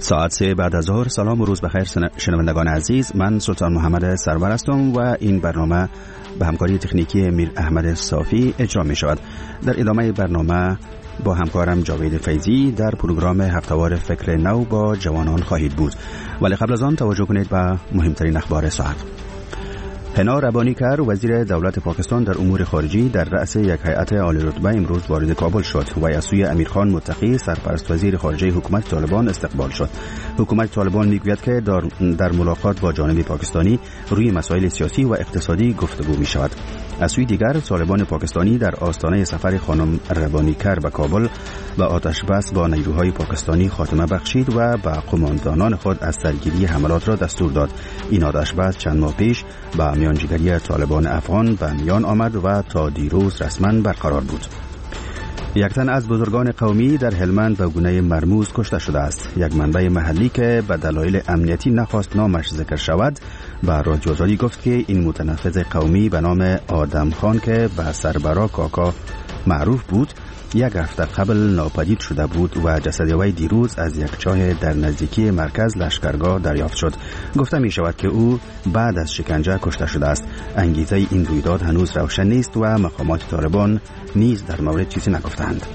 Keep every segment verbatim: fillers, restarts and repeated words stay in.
ساعت سه بعد از ظهر. سلام و روز بخیر شنوندگان عزیز، من سلطان محمد سرور هستم و این برنامه به همکاری تکنیکی میر احمد صافی اجرا می شود. در ادامه برنامه با همکارم جاوید فیضی در پروگرام هفته‌وار فکر نو با جوانان خواهید بود، ولی قبل از آن توجه کنید به مهمترین اخبار ساعت. حنا ربانیکر وزیر دولت پاکستان در امور خارجی در رأس یک هیئت عالی رتبه امروز وارد کابل شد و از سوی امیرخان متقی سرپرست وزیر خارجه حکومت طالبان استقبال شد. حکومت طالبان میگوید که در, در ملاقات با جانب پاکستانی روی مسائل سیاسی و اقتصادی گفتگو می شود. از سوی دیگر طالبان پاکستانی در آستانه سفر خانم ربانیکر به کابل و آتش بس با نیروهای پاکستانی خاتمه بخشید و به قماندانان خود از سرگیری حملات را دستور داد. این آتش بس چند ماه پیش با میانجیگری طالبان افغان به میان آمد و تا دیروز رسما برقرار بود. یک تن از بزرگان قومی در هلمند به گونه مرموز کشته شده است. یک منبع محلی که به دلایل امنیتی نخواست نامش ذکر شود به رادیو آزادی گفت که این متنفذ قومی به نام آدم خان که به سربرا کاکا معروف بود یک هفته قبل ناپدید شده بود و جسد وی دیروز از یک چاه در نزدیکی مرکز لشکرگاه دریافت شد. گفته می شود که او بعد از شکنجه کشته شده است. انگیزه این رویداد هنوز روشن نیست و مقامات طالبان نیز در مورد چیزی نگفتند.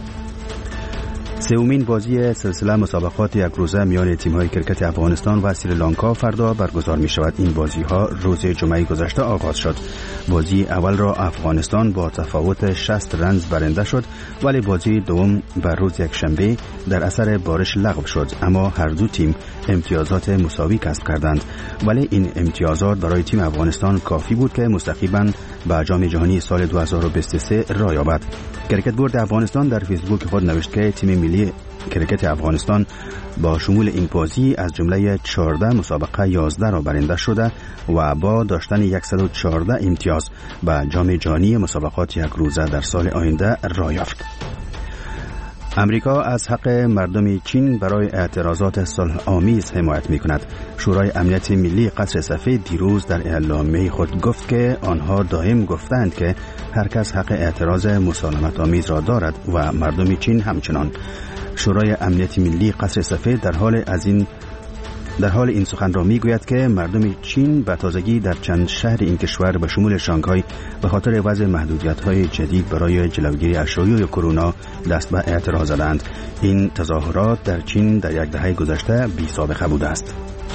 سومین بازی سلسله مسابقات یک روزه میان تیم‌های کرکت افغانستان و سریلانکا فردا برگزار می شود. این بازی‌ها روز جمعه گذشته آغاز شد. بازی اول را افغانستان با تفاوت شصت رنز برنده شد، ولی بازی دوم بر روز یکشنبه در اثر بارش لغو شد، اما هر دو تیم امتیازات مساوی کسب کردند. ولی این امتیازات برای تیم افغانستان کافی بود که مستقیما به جام جهانی سال دو هزار و بیست و سه راه یابد. کرکت بورد افغانستان در فیسبوک خود نوشت که تیم ملی کرکت افغانستان با شمول این بازی از جمله چهارده مسابقه یازده را برنده شده و با داشتن صد و چهارده امتیاز به جام جهانی مسابقات یک روزه در سال آینده راه یافت. امریکا از حق مردم چین برای اعتراضات صلح آمیز حمایت می کند. شورای امنیت ملی قصر سفید دیروز در اعلامیه خود گفت که آنها دائم گفتند که هر کس حق اعتراض مسالمت آمیز را دارد و مردم چین همچنان. شورای امنیت ملی قصر سفید در حال از این در حال این سخن را میگوید که مردم چین به تازگی در چند شهر این کشور به شمول شانگهای به خاطر وضع محدودیت‌های جدید برای جلوگیری از شیوع کرونا دست به اعتراض زدند. این تظاهرات در چین در یک دهه گذشته بی سابقه بوده است.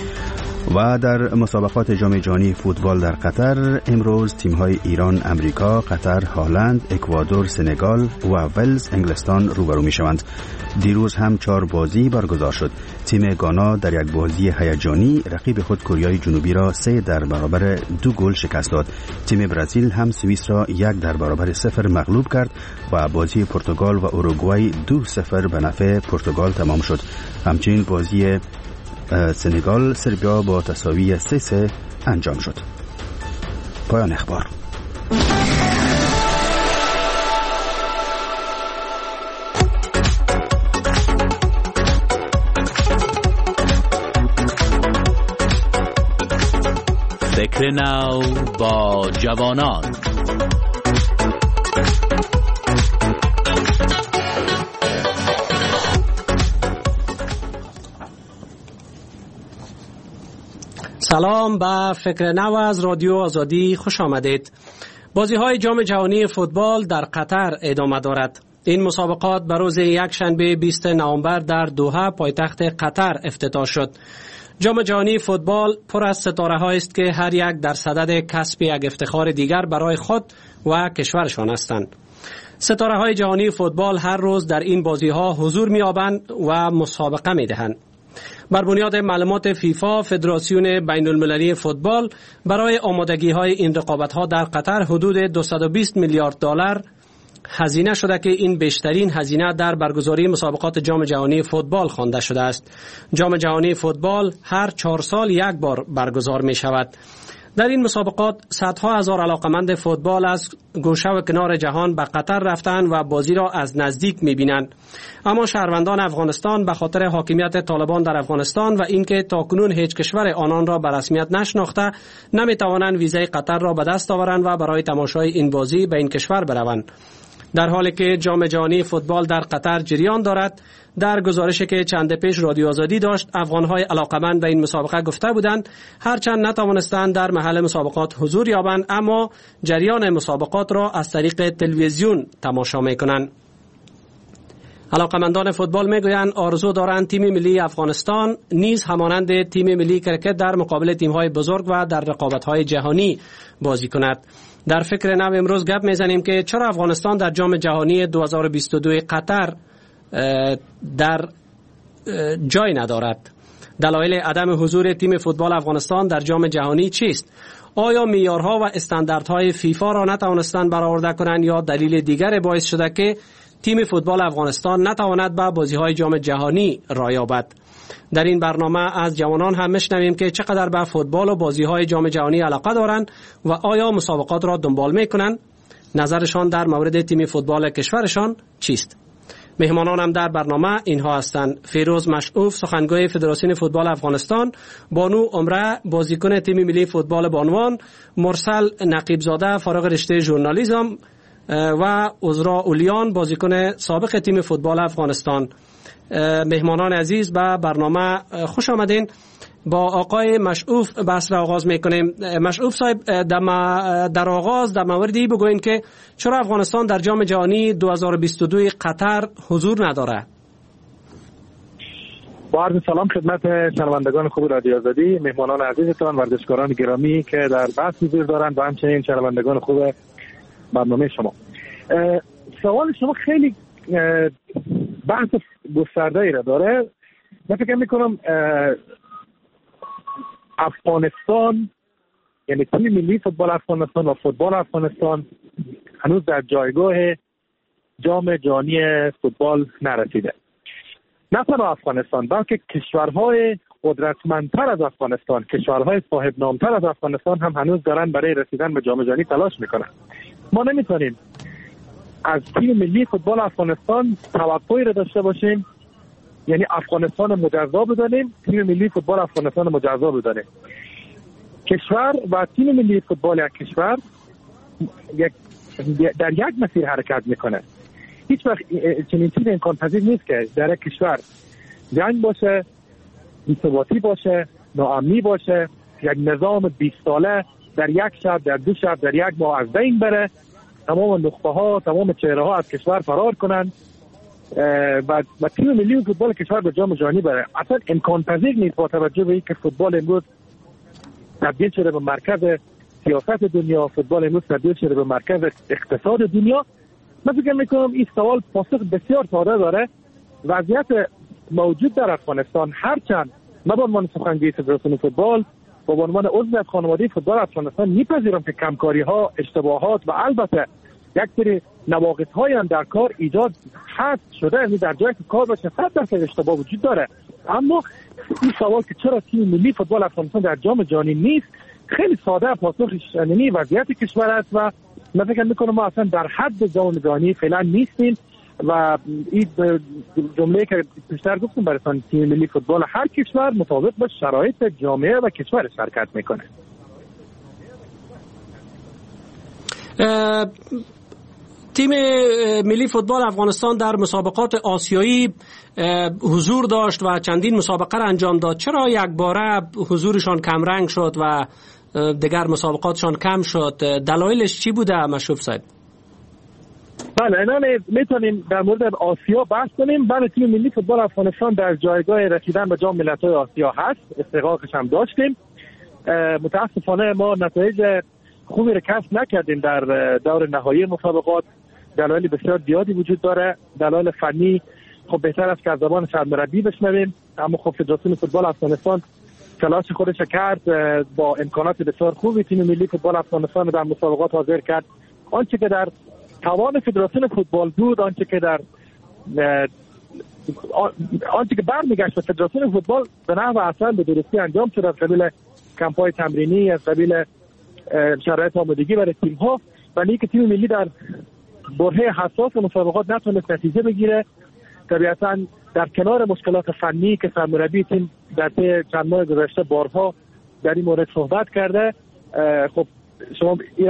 و در مسابقات جام جهانی فوتبال در قطر امروز تیم‌های ایران، امریکا، قطر، هلند، اکوادور، سنگال و ولز انگلستان روبرو می‌شوند. دیروز هم چهار بازی برگزار شد. تیم گانا در یک بازی هیجانی رقیب خود کره جنوبی را سه در برابر دو گل شکست داد. تیم برزیل هم سوئیس را یک در برابر صفر مغلوب کرد و بازی پرتغال و اوروگوئه دو صفر به نفع پرتغال تمام شد. همچنین بازی سنگال سربیا با تساوی سه سه انجام شد. پایان اخبار. فکر نو با جوانان. سلام، به فکر نو از رادیو آزادی خوش آمدید. بازی های جام جهانی فوتبال در قطر ادامه دارد. این مسابقات به روز یکشنبه بیست نوامبر در دوحه پایتخت قطر افتتاح شد. جام جهانی فوتبال پر از ستاره هایی است که هر یک در صدد کسب یک افتخار دیگر برای خود و کشورشان هستند. ستاره های جهانی فوتبال هر روز در این بازی ها حضور می یابند و مسابقه می دهند. بر بنیاد معلومات فیفا، فدراسیون بین المللی فوتبال برای آمادگی های این رقابت ها در قطر حدود دویست و بیست میلیارد دلار هزینه شده که این بیشترین هزینه در برگزاری مسابقات جام جهانی فوتبال خوانده شده است. جام جهانی فوتبال هر چهار سال یک بار برگزار می شود. در این مسابقات صدها هزار علاقمند فوتبال از گوشه و کنار جهان به قطر رفتند و بازی را از نزدیک می‌بینند. اما شهروندان افغانستان به خاطر حاکمیت طالبان در افغانستان و اینکه تاکنون هیچ کشور آنان را به رسمیت نشناخته نمی‌توانند ویزای قطر را به دست آورند و برای تماشای این بازی به این کشور بروند. در حالی که جام جهانی فوتبال در قطر جریان دارد، در گزارشی که چند پیش رادیو آزادی داشت، افغان‌های علاقه‌مند به این مسابقه گفته بودند هرچند نتوانستند در محل مسابقات حضور یابند، اما جریان مسابقات را از طریق تلویزیون تماشا می‌کنند. علاقه‌مندان فوتبال میگویند آرزو دارند تیم ملی افغانستان نیز همانند تیم ملی کرکت در مقابل تیم‌های بزرگ و در رقابت‌های جهانی بازی کند. در فکر نو امروز گپ میزنیم که چرا افغانستان در جام جهانی دو هزار و بیست و دو قطر در جای ندارد. دلایل عدم حضور تیم فوتبال افغانستان در جام جهانی چیست؟ آیا معیارها و استانداردهای فیفا را نتوانستند برآورده کنند یا دلیل دیگر باعث شده که تیم فوتبال افغانستان نتواند به بازی‌های جام جهانی راه یابد؟ در این برنامه از جوانان هم میشنویم که چقدر به فوتبال و بازی‌های جام جهانی علاقه دارند و آیا مسابقات را دنبال می‌کنند؟ نظرشان در مورد تیم فوتبال کشورشان چیست؟ مهمانانم در برنامه اینها هستند: فیروز مشعوف، سخنگوی فدراسیون فوتبال افغانستان، بانو عمره، بازیکن تیم ملی فوتبال بانوان، مرسل نقیبزاده، فارغ رشته ژورنالیسم و عذرا اولیان، بازیکن سابق تیم فوتبال افغانستان. مهمانان عزیز به برنامه خوش آمدین. با آقای مشعوف بحث را آغاز میکنیم. مشعوف صاحب، در آغاز در موردی بگوین که چرا افغانستان در جام جهانی دو هزار و بیست و دو قطر حضور نداره؟ با عرض سلام خدمت شنوندگان خوب رادیو آزادی، مهمانان عزیزتان، ورزشکاران گرامی که در بحث حضور دارند و همچنین شنوندگان خوب برنامه شما. سوال شما خیلی بحث گسترده‌ای را داره. من فکر می‌کنم افغانستان، یعنی تیم ملی فوتبال افغانستان و فوتبال افغانستان هنوز در جایگاه جام جهانی فوتبال نرسیده. نه تنها افغانستان بلکه کشورهای قدرتمندتر از افغانستان، کشورهای صاحب نامتر از افغانستان هم هنوز دارن برای رسیدن به جام جهانی تلاش میکنن. ما نمیتونیم از تیم ملی فوتبال افغانستان توقعی را داشته باشیم، یعنی افغانستان مجزا بدانیم، تیم ملی فوتبال افغانستان مجزا بدانیم. کشور و تیم ملی فوتبال یک کشور یک در یک مسیر حرکت میکنه. هیچ وقت چنین چیزی امکان پذیر نیست که در یک کشور جنگ باشه، بی‌ثباتی باشه، ناامنی باشه، یک نظام بیست ساله در یک شب، در دو شب، در یک ماه از بین بره، تمام نخبه ها، تمام چهره ها از کشور فرار کنن و و تیم ملی فوتبال کشور به جام جهانی بره. اصلا امکان پذیر نیست با توجه به اینکه فوتبال امروز تبدیل شده به مرکز سیاست دنیا، فوتبال امروز تبدیل شده به مرکز اقتصاد دنیا. من فکر میکنم این سوال پاسخ بسیار ساده داره. وضعیت موجود در افغانستان، هرچند من به عنوان سخنگوی فدراسیون فوتبال و به عنوان عضو از خانواده فوتبال افغانستان میپذیرم که کمکاری ها، اشتباهات و البته یک سری نواقص های هم در کار ایجاد هست شده، یعنی در جایی که کار باشه صد درصد اشتباه وجود داره. اما این سوال که چرا تیم ملی فوتبال افغانستان در جام جهانی نیست خیلی ساده پاسخش یعنی وضعیت کشور است و من فکر میکنم ما اصلا در حد جام جهانی فعلا نیستیم و این جمله که بیشتر گفتم برای تیم ملی فوتبال هر کشور مطابق با شرایط جامعه و کشورش حرکت میکنه. تیم ملی فوتبال افغانستان در مسابقات آسیایی حضور داشت و چندین مسابقه را انجام داد. چرا یک باره حضورشان کمرنگ شد و دیگر مسابقاتشان کم شد؟ دلایلش چی بوده مشروف صاحب؟ بله، اینا میتونیم در مورد آسیا بحث کنیم. بله، تیم ملی فوتبال افغانستان در جایگاه رسیدن به جام ملت‌های آسیا هست، استحقاقش هم داشتیم. متاسفانه ما نتایج خوبی را کسب نکردیم در دور نهایی مسابقات. دلایل بسیار زیادی وجود داره. دلایل فنی خب بهتر است که از زبان سرمربی بشنویم، اما خب فدراسیون فوتبال افغانستان تلاش خودش کرد، با امکانات بسیار خوبی تیم ملی فوتبال افغانستان در مسابقات حاضر کرد. آنچه که در توان فدراسیون فوتبال بود، آنچه که در آنچه که برمیگشت به فدراسیون فوتبال به نحو اصلا به درستی انجام شد، از قبیل کمپای تمرینی، از قبیل شرایط آمادگی برای تیم ها، ولی که تیم ملی در برهه حساس مسابقات نتونست نتیجه بگیره. طبیعتا در کنار مشکلات فنی که سرمربی تیم در طی چند ماه گذشته بارها در این مورد صحبت کرده، خب شما اینم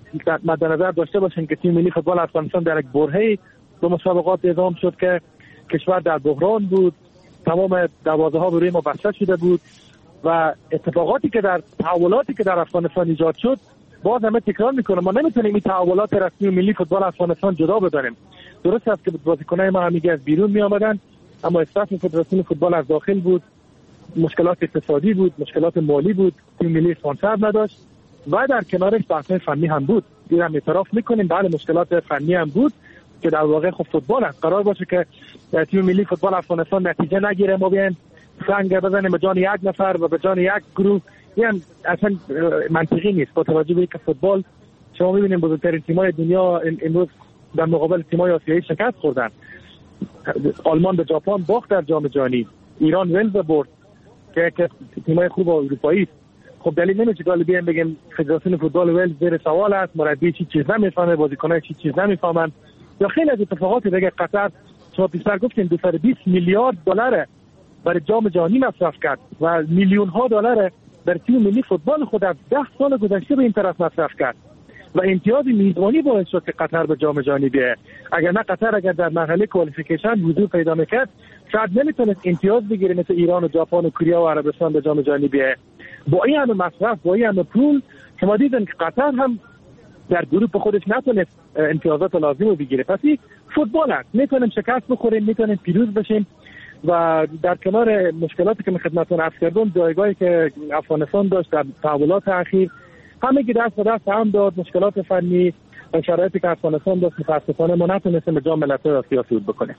مد نظر داشته باشیم که تیم ملی فوتبال افغانستان در یک برهه به مسابقات اعزام شد که کشور در بحران بود، تمام دروازه ها روی ما بسته شده بود و اتفاقاتی که در تحولاتی که در افغانستان ایجاد شد باز همه تکرار میکنه. ما نمیتونیم این تحولات رسمی ملی فوتبال افغانستان جدا بدانیم. درست است که بازیکنان ما همیشه از بیرون می آمدن، اما استثنا فدراسیون فوتبال از داخل بود، مشکلات اقتصادی بود، مشکلات مالی بود، تیم ملی اسپانسر نداشت و در کنارش بحث فنی هم بود. این هم اعتراف میکنیم، بله مشکلات فنی هم بود که در واقع خب فوتبال است. قرار باشه که تیم ملی فوتبال افغانستان نتیجه نگیره، ما بیایم سنگ بزنیم به جان یک نفر و به جان یک گروه، این اصلا منطقی نیست. با توجه به اینکه فوتبال شما می‌بینید بزرگترین تیم‌های دنیا امروز در مقابل تیم‌های آسیایی شکست خوردن. آلمان به ژاپن باخت در جام جهانی، ایران ولز برد که که تیم‌های خوب اروپایی. خب دلیل نمیشه که بیایم بگیم فدراسیون فوتبال ولز زیر سوال است، مربی چی چیز نمیفهمه، بازیکن‌ها چی چیز نمیفهمن، یا خیلی از اتفاقات دیگه. قطر شما پیشتر گفتین دویست و بیست میلیارد دلار برای جام جهانی مصرف کرد و میلیون ها دلار در تیم ملی فوتبال خود در ده سال گذشته به این طرف مصرف کرد و امتیاز میزبانی باعث شد که قطر به جام جهانی بیاد. اگر نه قطر اگر در مرحله کوالیفیکیشن حضور پیدا میکرد شاید نمیتونست امتیاز بگیره مثل ایران و ژاپن و کره و عربستان به جام جهانی بیاد. با این همه مصرف، با این همه پول، شما دیدن که قطر هم در گروه خودش نتونست امتیازات لازم رو بگیره. پس فوتبال است، میتونیم شکست بخوریم، میتونیم پیروز بشیم و در کنار مشکلاتی که من خدمتتون عرض کردم، جایگاهی که افغانستان داشت در تحولات اخیر همگی دست به دست هم داد. مشکلات فنی و شرایطی که افغانستان داشت متاسفانه ما نتونستیم به جام ملت‌های آسیا صعود بکنیم.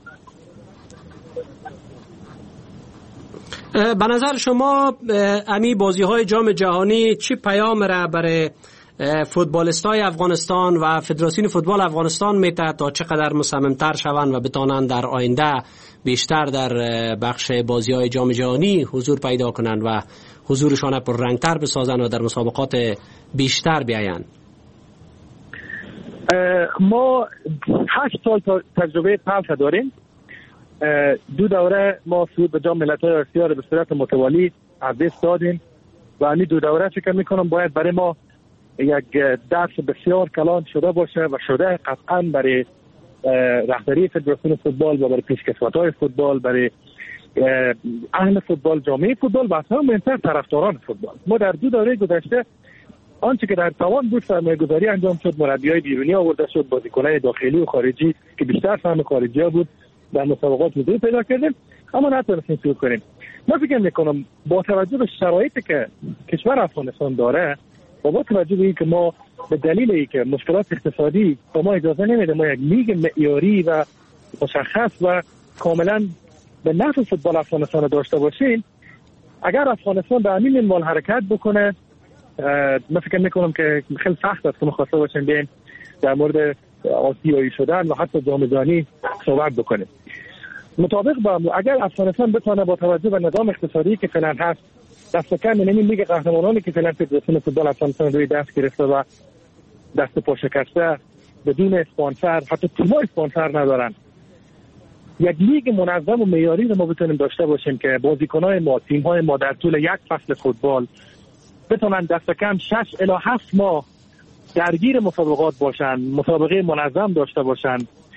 به نظر شما امی بازی‌های جام جهانی چی پیام را برای فوتبالیستای افغانستان و فدراسیون فوتبال افغانستان میده تا چقدر مصممتر شوند و بتانند در آینده بیشتر در بخش بازی‌های جام جهانی حضور پیدا کنند و حضورشان پر رنگتر بسازند و در مسابقات بیشتر بیایند؟ ما هشت سال تجربه تلخ داریم. دو دوره ما صعود به جام ملت‌های آسیا را به صورت متوالی از دست دادیم و این دو دوره فکر می‌کنم باید برای ما یک درس بسیار کلان شده باشه و شده قطعا برای رهبری فدراسیون فوتبال و برای پیشکسوت‌های فوتبال، برای اهل فوتبال، جامعه فوتبال و اصلا مهمتر طرفداران فوتبال. ما در دو دوره گذشته آنچه که در توان بود سرمایه‌گذاری انجام شد، مربیای بیرونی آورده شد، بازیکن‌های داخلی و خارجی که بیشتر فهم خارجی‌ها بود در مسابقات حضور پیدا کردیم، اما نتونستیم صعود کنیم. من فکر می‌کنم با توجه به شرایطی که کشور افغانستان داره و با توجه به اینکه ما به دلیل اینکه مشکلات اقتصادی با ما اجازه نمیده ما یک لیگ معیاری و مشخص و کاملا به نفع فوتبال افغانستان داشته باشیم، اگر افغانستان به همین منوال حرکت بکنه، من فکر میکنم که خیلی سخت است که ما خواسته باشیم بیایم در مورد آسیایی شدن و حتی جام جهانی صحبت بکنیم. مطابق با اگر افغانستان بتونه با توجه به نظام اقتصادی که فعلا هست دست کم این لیگ قهرمانانی که فعلا فدراسیون فوتبال افغانستان روی دست گرفته و دست پا شکسته بدون اسپانسر، حتی تیم‌ها اسپانسر ندارن، یک لیگ منظم و معیاری رو ما بتونیم داشته باشیم که بازیکن‌های ما، تیم‌های ما در طول یک فصل فوتبال بتونن دست کم شش الی هفت ماه درگیر مسابقات باشن، مسابقه منظم داشته باشن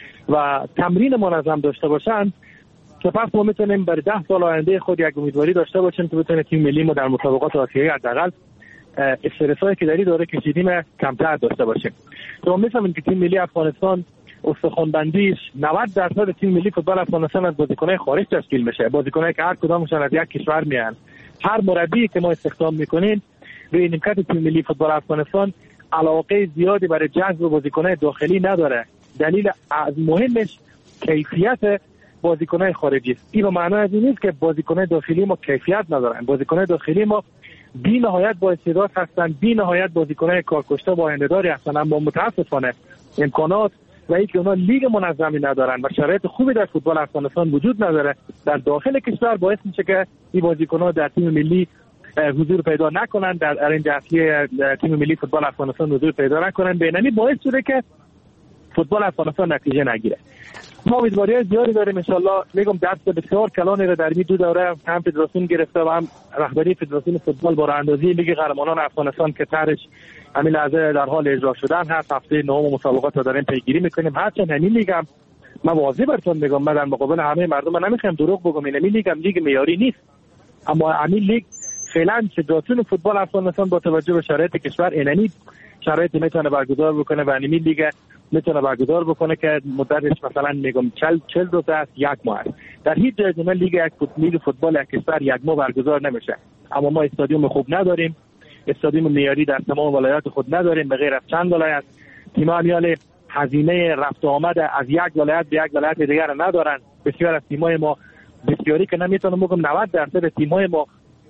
و تمرین منظم داشته باشن، که پس ما میتونیم برای ده سال آینده خود یک امیدواری داشته باشیم که بتونه تیم ملی ما در مسابقات آسیایی حداقل استرسایی که داری داره کشیدیم کمتر داشته باشیم. ما میفهمیم که تیم ملی افغانستان استخوان‌بندیش نود درصد تیم ملی فوتبال افغانستان از بازیکن‌های خارج تشکیل میشه، بازیکنایی که هر کدامشون از یک کشور میان. هر مربی که ما استخدام میکنیم روی نیمکت تیم ملی فوتبال افغانستان علاقه زیادی برای جذب بازیکن‌های داخلی نداره. دلیل از مهمش کیفیت بازیکن‌های خارجی است. این به معنی از این نیست که بازیکن‌های داخلی ما کیفیت ندارن. بازیکن‌های داخلی ما بی نهایت با استعداد هستن، بی نهایت بازیکن‌های کارکشته و آینده‌داری هستن، اما متأسفانه امکانات و اینکه اونا لیگ منظمی ندارن و شرایط خوبی در فوتبال افغانستان وجود نداره در داخل کشور، باعث میشه که این بازیکن‌ها در تیم ملی حضور پیدا نکنن، در ارنج اصلی تیم ملی فوتبال افغانستان حضور پیدا نکنن. بینمی باعث شده که فوتبال افغانستان نتیجه نگیره. ما امیدواری‌های زیادی داریم ان شاءالله. میگم درس بسیار کلانی را در این دو دوره هم فدراسیون گرفته و هم رهبری فدراسیون فوتبال با راه‌اندازی لیگ قهرمانان افغانستان که طرحش همین لحظه در حال اجرا شدن هست. هفته نهم مسابقات رو داریم پیگیری میکنیم. هرچند همین لیگم من واضح براتون میگم، من در مقابل همه مردم من نمیخوام دروغ بگم، این همین لیگم لیگ معیاری نیست، اما همین لیگ فعلا فدراسیون فوتبال افغانستان با توجه به شرایط کشور اینمی شرایطی میتونه برگزار بکنه و همین لیگ میتونه برگزار بکنه که مدتش مثلا میگم چهل روز است، یک ماه است. در هیچ جای دیگه لیگ یک فوتبال فوتبال یک کشور یک ماه برگزار نمیشه. اما ما استادیوم خوب نداریم، استادیوم معیاری در تمام ولایات خود نداریم، به غیر از چند ولایت. تیم‌ها میال هزینه رفت و آمد از یک ولایت به یک ولایت دیگر ندارن. بسیار از تیم‌های ما، بسیاری که نمیتونم بگم نود درصد تیم‌های ما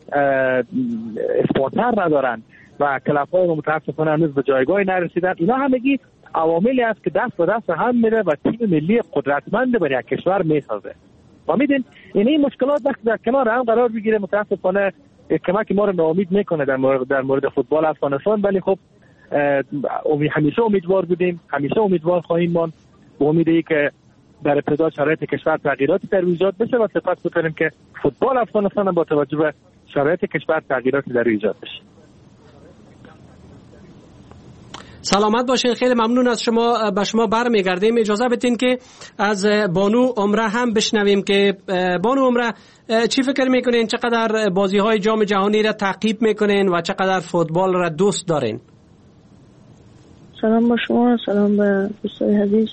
اسپانسر ندارن و کلاب‌های ما متاسفانه هنوز به جایگاهی نرسیدن. اینا همگی عواملی است که دست به دست هم میره و تیم ملی قدرتمند برای یک کشور میسازه. و میدین این مشکلات وقتی در کنار هم قرار بگیره متاسفانه کمک ما رو ناامید میکنه در مورد در مورد فوتبال افغانستان. ولی خب همیشه امیدوار بودیم، همیشه امیدوار خواهیم ماند به امیدی که در ابتدا شرایط کشور تغییراتی در ایجاد بشه و سپس بتونیم که فوتبال افغانستان با توجه به شرایط کشور تغییراتی در ایجاد بشه. سلامت باشین. خیلی ممنون از شما. به شما برمیگردیم. اجازه بدین که از بانو عمره هم بشنویم که بانو عمره چی فکر میکنین، چقدر بازی های جام جهانی را تعقیب میکنین و چقدر فوتبال را دوست دارین؟ سلام با شما، سلام به دوستای عزیز.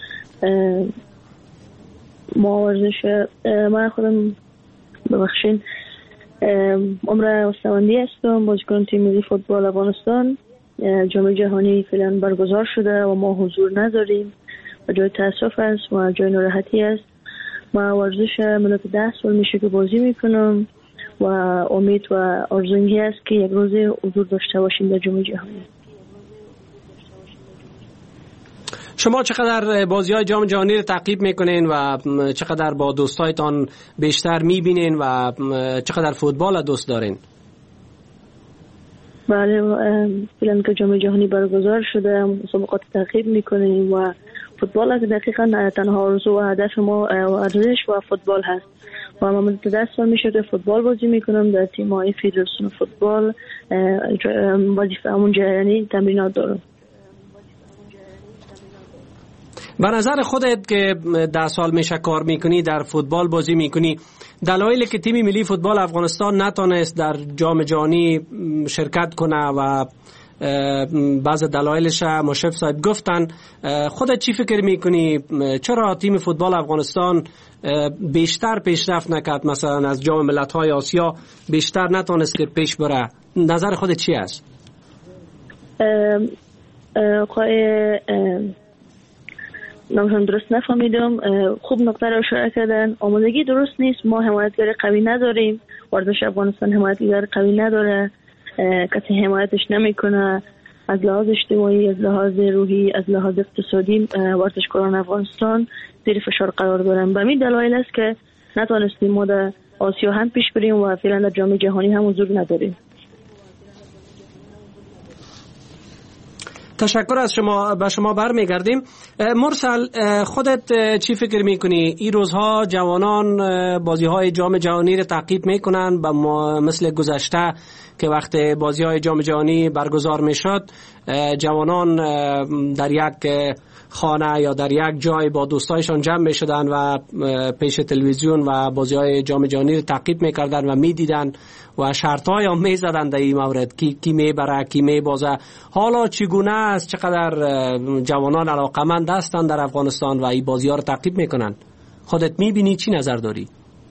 ما ورزش من خودم ببخشین عمره استواندی هستم، بازیکن تیم ملی فوتبال افغانستان. جام جهانی فعلا برگزار شده و ما حضور نداریم و جای تاسف است و جای ناراحتی است. ما ورزش مدت ده سال میشه که بازی میکنم و امید و آرزویی است که یک روز حضور داشته باشیم در جام جهانی. شما چقدر بازی های جام جهانی رو تعقیب میکنین و چقدر با دوستایتان بیشتر میبینین و چقدر فوتبال دوست دارین؟ بله، فعلا که جام جهانی برگزار شده مسابقات تعقیب میکنیم و فوتبال که دقیقاً تنها آرزو و هدف ما ورزش و فوتبال هست و من مدت ده سال میشه که فوتبال بازی میکنم در تیم‌های فدراسیون فوتبال، وظیفه همون جهانی تمرینات دارم. به نظر خودت که ده سال میشه کار میکنی، در فوتبال بازی میکنی، دلایلی که تیم ملی فوتبال افغانستان نتونست در جام جهانی شرکت کنه و بعض دلایلش مشرف صاحب گفتن، خودت چی فکر میکنی؟ چرا تیم فوتبال افغانستان بیشتر پیشرفت نکرد، مثلا از جام ملت‌های آسیا بیشتر نتونست که پیش بره؟ نظر خودت چی است؟ آقای نامشان درست نفهمیدم. خوب نکته را اشاره کردن. آمادگی درست نیست. ما حمایتگر قوی نداریم. ورزش افغانستان حمایتگر قوی نداره، کسی حمایتش نمیکنه. از لحاظ اجتماعی، از لحاظ روحی، از لحاظ اقتصادی ورزشکاران افغانستان زیر فشار قرار دارن. به همین دلایل است که نتونستیم ما در آسیا هم پیش بریم و فعلا در جام جهانی هم حضور نداریم. تشکر از شما. به شما برمیگردیم. مرسل، خودت چی فکر میکنی؟ این روزها جوانان بازی های جام جهانی رو تعقیب میکنن به مثل گذشته که وقت بازی های جام جهانی برگزار میشد جوانان در یک خانه یا در یک جای با دوستایشان جمع میشدن و پیش تلویزیون و بازی های جام جهانی رو تعقیب میکردن و میدیدن و شرط های هم میزدن در این مورد کی کی میبره کی میبازه. حالا چگونه است؟ چقدر جوانان علاقمند هستند در افغانستان و این بازی ها رو تعقیب میکنن؟ خودت میبینی؟ چی نظر داری؟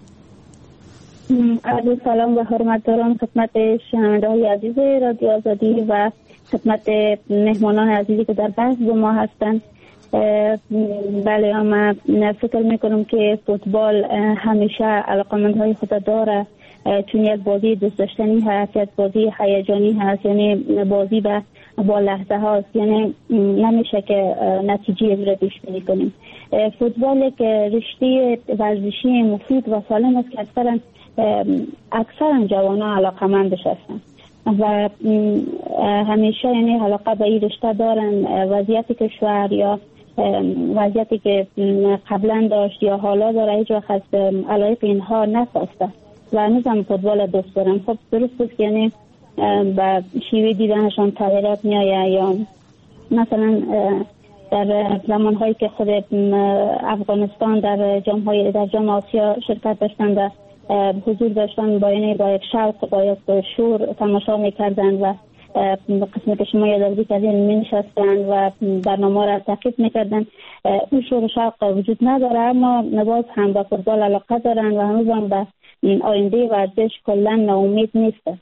عرض سلام و حرمت دارم خدمت شنونده های عزیز رادیو آزادی و خدمت مهمانان عزیزی که در بحث با ما هستند. بله، من فکر میکنم که فوتبال همیشه علاقمندهای خود داره، چون یک بازی دوست داشتنی هست، یک بازی هیجانی هست، یعنی بازی با با لحظه هاست، یعنی نمیشه که نتیجه رو پیش بینی کنیم. فوتبال که رشته ورزشی مفید و سالم است که اکثرا اکثرا جوانان علاقمندش هستن و همیشه یعنی علاقه به این رشته دارن. وضعیت کشور یا وضعیتی که قبلا داشت یا حالا داره هیچ وقت از علایق اینها نساسته و هنوز هم فوتبال دوست دارم. خب درست است که یعنی و شیوه دیدنشان تغییرات میآید، یا مثلا در زمانهایی که خود افغانستان در جام‌های در جام آسیا شرکت داشتند و حضور داشتن، با یعنی با یک شوق با یک شور تماشا میکردن و قسمت که شما یادآوری کردین می نشستن و برنامه را تعقیب میکردن. اون شور و شوق وجود نداره، اما باز هم به فوتبال علاقه دارن و هنوز هم به آینده ورزش کلا ناامید نیست.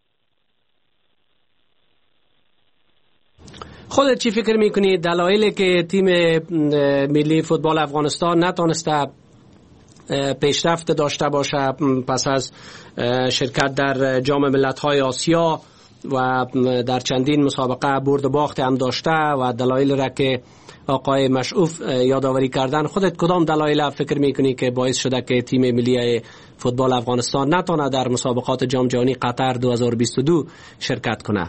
خودت چی فکر میکنی دلایلی که تیم ملی فوتبال افغانستان نتونسته پیشرفت داشته باشه پس از شرکت در جام ملت‌های آسیا و در چندین مسابقه برد و باخت هم داشته و دلایل را که آقای مشعوف یادآوری کردن، خودت کدام دلایل فکر میکنی که باعث شده که تیم ملی فوتبال افغانستان نتونه در مسابقات جام جهانی قطر دو هزار و بیست و دو شرکت کنه؟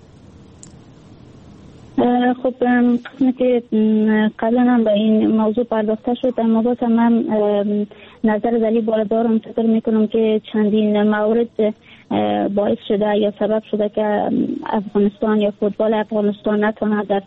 خب قسمی که قبلا هم به این موضوع پرداخته شد، اما باز هم من نظر دلی بالا دارم. فکر میکنم که چندین مورد باعث شده یا سبب شده که افغانستان یا فوتبال افغانستان نتونه در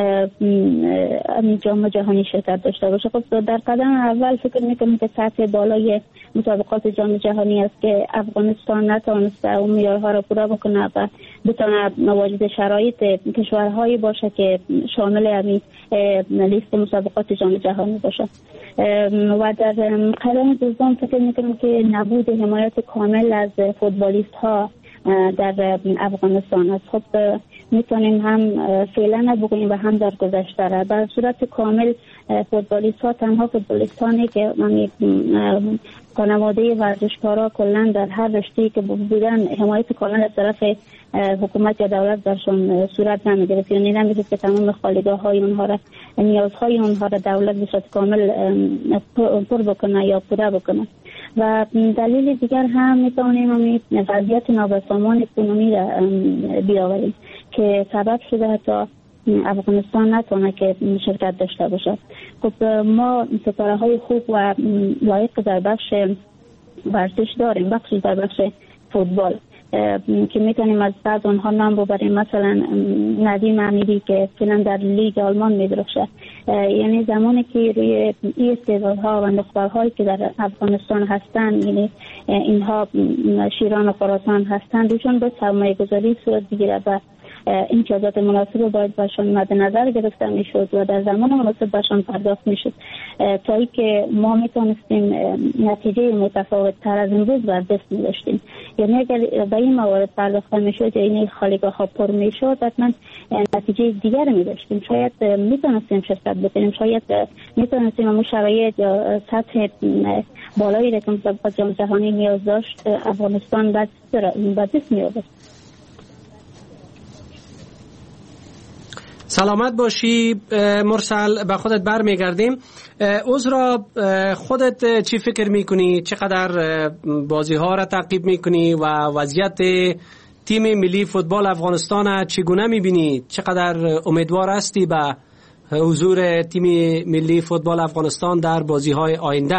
جام جهانی شرکت داشته باشه. خب در قدم اول فکر میکنم که سطح بالای مسابقات جام جهانی است که افغانستان نتونسته اون معیارها را پورا بکنه و بتونه واجد شرایط کشورهایی باشه که شامل همین لیست مسابقات جام جهانی باشه. و در قدم دوم فکر میکنم که نبود حمایت کامل از فوتبالیست ها در افغانستان است. خب میتونیم هم فعلا بگوییم و هم در گذشته را. در صورت کامل فوتبالیست ها تنها فوتبالیست هایی که خانواده ورزشکارا کلا در هر رشته‌ای که بودن حمایت کامل از طرف حکومت یا دولت درشون صورت نمیگرفت، یعنی نمیگفت که تمام خالیگاه های اونها را، نیازهای اونها را دولت به صورت کامل پر بکنه یا پوره بکنه. و دلیل دیگر هم میتونیم همین وضعیت نابسامان اقتصادی را بیاوریم که سبب شده تا افغانستان نتونه که شرکت داشته باشه. خب ما ستاره های خوب و لایق در بخش ورزش داریم، بخشی در بخش فوتبال که میتونیم از بعض اونها نام ببریم، مثلا ندیم امیری که فعلا در لیگ آلمان میدرخشه. یعنی زمانی که روی این استعدادها و نخبه‌هایی که در افغانستان هستن، یعنی اینها شیران و خراسان هستن، دوشون به سرمایه گذاری صورت بگیره و امتیازات مناسب باید باشون مد نظر گرفته میشد و در زمان مناسب باشون پرداخت میشد تا ای که ما میتونستیم نتیجه متفاوت تر از امروز بر دست می‌داشتیم. یعنی اگر به این موارد پرداخته میشد، یعنی خالیگاه ها پر میشد، حتما نتیجه دیگر می‌داشتیم. شاید میتونستیم شرکت بکنیم، شاید میتونستیم اون شرایط یا سطح بالایی را که مسابقات جام جهانی نیاز داشت افغانستان بعد دست می‌آورد. سلامت باشی مرسل، به خودت برمیگردیم. عذرا خودت چی فکر میکنی؟ چقدر بازی ها را تعقیب میکنی و وضعیت تیم ملی فوتبال افغانستان چگونه میبینی؟ چقدر امیدوار هستی به حضور تیم ملی فوتبال افغانستان در بازی های آینده؟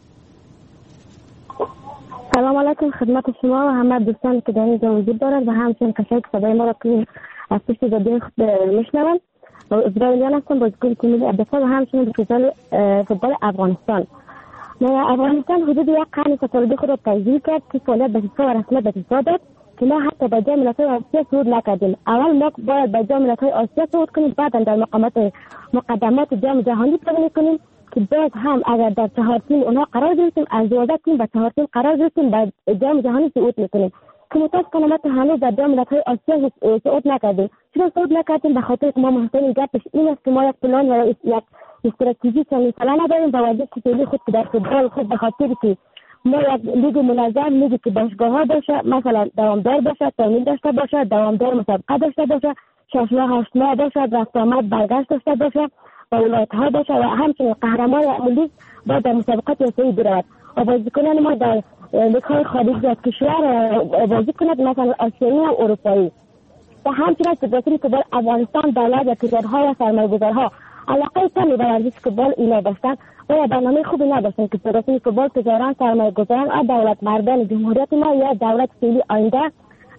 سلام علیکم خدمت شما و همه دوستان که در اینجا وجود دارند و همچنین کسایی که صدای ما را که از پشت زده خود میشنوند. اسرائیلیان هستم، بازیکن تیم ملی دفاع و همچنین فوتبال فوتبال افغانستان. افغانستان حدود یک قرن ستارگی خود را تجزیه کرد که فعالیت به فیفا و رسمیت به فیفا داد که ما حتی به جام ملت‌های آسیا صعود نکردیم. اول ما باید به جام ملت‌های آسیا صعود کنیم، بعد در مقامات مقدمات جام جهانی پیدا کنیم که باز هم اگر در چهار تیم اونها قرار گرفتیم، از دوازده تیم به چهار تیم قرار گرفتیم، به جام جهانی صعود میکنیم که متاسفانه ما هنوز در جام ملت‌های آسیا صعود نکردیم. چرا صعود نکردیم؟ به خاطر که ما محتاج گپش این است که ما یک پلان یا یک استراتژی چندین ساله نداریم. با وجه که خود در فوتبال خود به خاطر که ما یک لیگ منظم، لیگی که باشگاه‌ها باشه، مثلا دوامدار باشه، تامین داشته باشه، دوامدار مسابقه داشته باشه، شش ماه هشت ماه باشه، رفت آمد برگشت داشته باشه، با ولایت‌ها باشه و همچنین قهرمان ملی باید در مسابقات آسیایی برود و بازیکنان ما در لیگ‌های خارجی از کشور بازی کند، مثلا آسیایی و اروپایی. و همچنین فدراسیون فوتبال افغانستان دولت و تجارت‌ها و سرمایه‌گذارها علاقه کمی به ورزش فوتبال اینا داشتن و برنامه خوبی نداشتن که فدراسیون فوتبال، تجاران، سرمایه‌گذاران و دولت مردان جمهوریت ما یا دولت فعلی آینده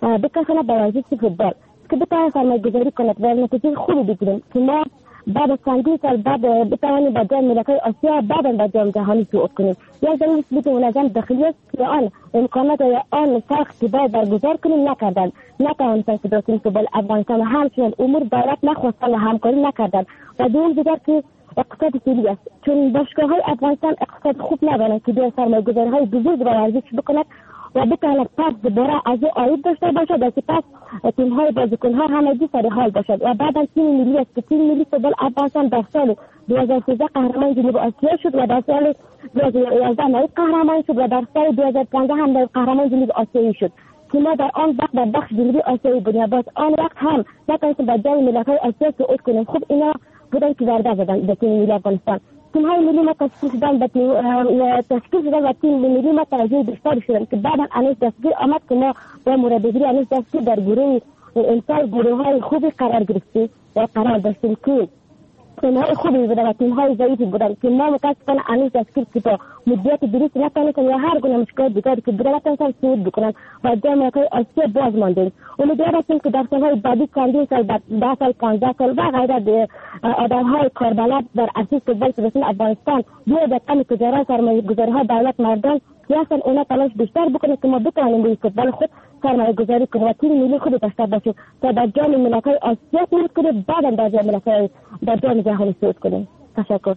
بکشاند به ورزش فوتبال که بتواند سرمایه‌گذاری کند و نتیجه خوبی بگیریم که ما بعد از چندین سال بعد بتوانیم به جام ملت‌های آسیا بعد به جام جهانی صعود کنیم. یک دلیل ثبوت منظم داخلی است که آن امکانات یا آن سخت که باید برگزار کنیم نکردند، نتوانستند فدراسیون فوتبال افغانستان و همچنین امور دولت نخواستند و همکاری نکردند. و دوم دیگر که اقتصاد فعلی است، چون باشگاه‌های افغانستان اقتصاد خوب ندارند که بیاید سرمایه‌گذاری‌های بزرگ به ورزش بکند و بتواند پس دوباره از او عاید داشته باشد و سپس تیم‌های بازیکن‌ها همگی سر حال باشد. و بعدا تیم ملی است که تیم ملی فوتبال افغانستان در سال دو هزار و سیزده قهرمان جنوب آسیا شد و در سال دو هزار و یازده نایب قهرمان شد و در سال دو هزار و پانزده هم نایب قهرمان جنوب آسیایی شد که ما در آن وقت در بخش جنوبی آسیایی بودیم. باز آن وقت هم نتوانستیم به جام ملت‌های آسیا صعود کنیم. خب اینا بودن که ضربه زدن به تیم ملی افغانستان. تیم‌های ملی ما تشکیل شدن به تیم تشکیل شدن و تیم ملی ما توجه بیشتر شدن که بعدا انیس دستگیر آمد که ما با مربیگری انیس دستگیر در گروه امسال گروه‌های خوبی قرار گرفتیم و قرار داشتیم که تیم‌های خوبی بودن و تیم‌های ضعیفی بودن که ما متأسفانه انیس دستگیر که با مدیریت درست نتوانستن یا هر گونه مشکل دیگری که بودن نتوانستن صعود بکنن و جام ملت‌های آسیا باز ماندیم. امیدوار هستیم که در سال‌های بعدی چندین سال بعد ده سال پانزده سال و غیره آدم‌های کاربلد در عرصه فوتبال فدراسیون افغانستان بیاید به کم تجارت سرمایه‌گذاری‌ها دولت مردان یاسن اونا تلاش بیشتر بکنه که ما بتوانیم روی فوتبال خود سرمایه‌گذاری کنیم و تیم ملی خود داشته باشیم تا در جام ملت‌های آسیا صعود کنیم بعداً در جام ملت‌های در جام جهانی صعود کنیم. تشکر.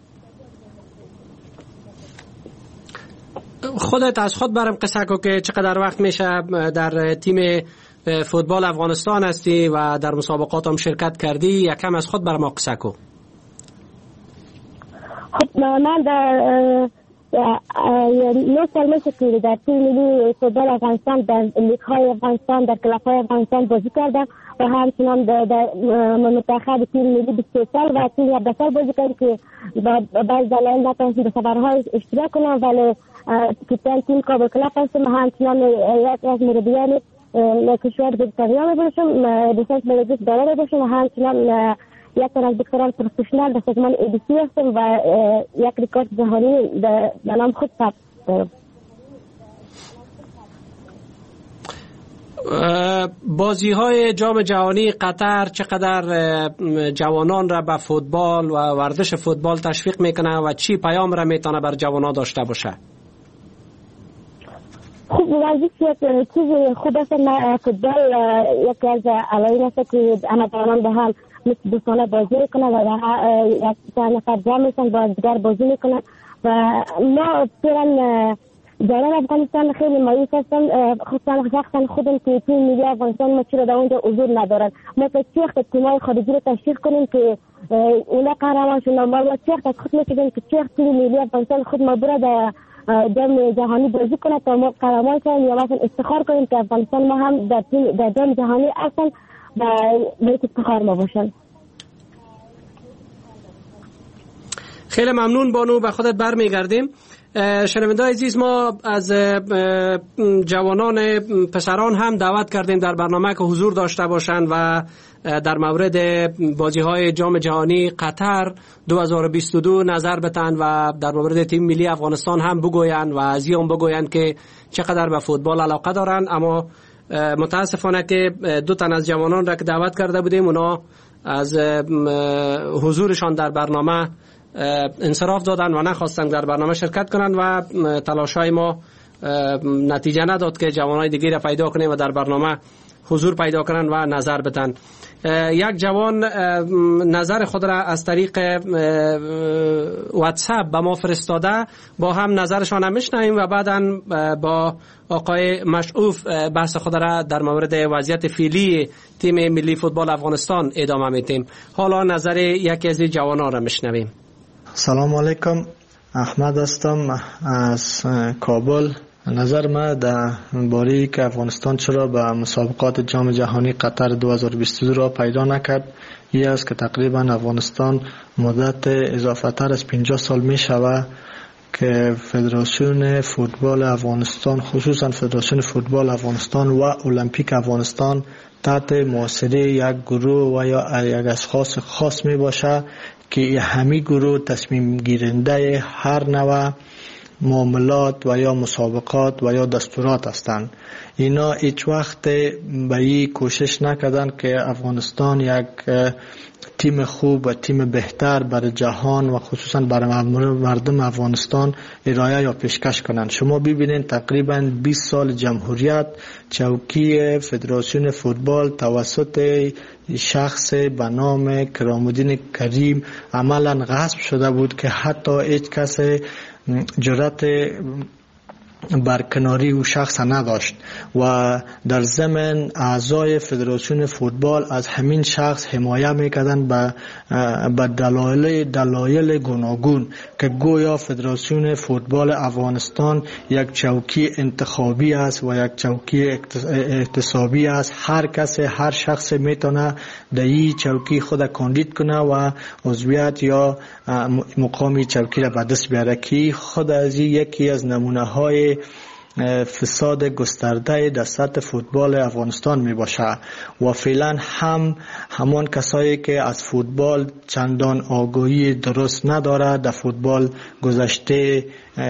خودت از خود برام قصه کو که چقدر وقت میشه در تیم فوتبال افغانستان هستی و در مسابقات هم شرکت کردی، یکم از خود برام قصه کو. خب من در نه سال میشه که در تیم ملی فوتبال افغانستان در لیگ‌های افغانستان در کلاب‌های افغانستان بازی کردم و همچنان در منتخب تیم ملی بیست و سه سال و تیم هفده سال بازی کردم که بعض دلایل نتونستم به سفرهای اشتراک کنم ولی کپتان تیم کابل کلاب هستم و همچنان یک از مربیان کشور بریتانیا باشم، لیسانس مدرس دارای باشم و همچنان یک تن از دکتران پروفشنال در سازمان ای بی سی هستم و یک ریکارد جهانی به نام خود ثبت دارم. بازی های جام جهانی قطر چقدر جوانان را به فوتبال و ورزش فوتبال تشویق میکنه و چی پیام را میتونه بر جوانان داشته باشه؟ خب ورزش یک چیز خوب است. فوتبال یکی از علایق است که همه جوانان به هم مثل دوستانه بازی میکنن و یک نفر جمع میشن با دیگر بازی میکنن و ما فعلا جوانان افغانستان خیلی مایوس هستن، خصوصا شخصا خودم که تیم ملی افغانستان ما چرا در اونجا حضور ندارن. ما تا چه وقت تیم‌های خارجی رو تشویق کنیم که اونا قهرمان شدن، ما چه وقت خود می‌کنیم که چه تیم ملی افغانستان خود ما بره در جام جهانی بازی کنه تا ما قهرمان شویم یا مثلا افتخار کنیم که افغانستان ما هم در تیم در جام جهانی هستن و باید افتخار ما باشن. خیلی ممنون بانو، به خودت برمیگردیم. شنونده عزیز، ما از جوانان پسران هم دعوت کردیم در برنامه که حضور داشته باشند و در مورد بازی های جام جهانی قطر دو هزار و بیست و دو نظر بتن و در مورد تیم ملی افغانستان هم بگویند و از این بگویند که چقدر به فوتبال علاقه دارند. اما متاسفانه که دو تن از جوانان را که دعوت کرده بودیم اونا از حضورشان در برنامه انصراف دادن و نخواستن در برنامه شرکت کنند و تلاشای ما نتیجه نداد که جوانای دیگه را پیدا کنیم و در برنامه حضور پیدا کنند و نظر بدن. یک جوان نظر خود را از طریق واتساپ به ما فرستاده، با هم نظرشان هم میشنویم و بعداً با آقای مشعوف بحث خود را در مورد وضعیت فعلی تیم ملی فوتبال افغانستان ادامه میدیم. حالا نظر یکی از جوانان را میشنویم. سلام علیکم، احمد هستم از کابل. نظر من در باره که افغانستان چرا به مسابقات جام جهانی قطر دو هزار و بیست و دو را پیدا نکرد، این است که تقریبا افغانستان مدت اضافه تر از پنجاه سال می شود که فدراسیون فوتبال افغانستان، خصوصا فدراسیون فوتبال افغانستان و المپیک افغانستان تحت محاصره یک گروه و یا یک اشخاص خاص می باشه که همین گروه تصمیم گیرنده هر نوع معاملات و یا مسابقات و یا دستورات هستند. اینا هیچ وقت به این کوشش نکردن که افغانستان یک تیم خوب و تیم بهتر برای جهان و خصوصا برای مردم افغانستان ارائه یا پیشکش کنند. شما ببینید تقریبا بیست سال جمهوریت چوکی فدراسیون فوتبال توسط شخص به نام کرام‌الدین کریم عملا غصب شده بود که حتی هیچ کس جرأت برکناری او شخص نداشت و در ضمن اعضای فدراسیون فوتبال از همین شخص حمایت میکردن به به دلایل دلایل گوناگون که گویا فدراسیون فوتبال افغانستان یک چوکی انتخابی است و یک چوکی اکتسابی است. هر کس هر شخص میتونه در این چوکی خود کاندید کنه و عضویت یا مقامی چوکی را به دست بیاره که خود از یکی از نمونه های فساد گسترده در سطح فوتبال افغانستان می باشه و فعلا هم همان کسایی که از فوتبال چندان آگاهی درست نداره در فوتبال گذشته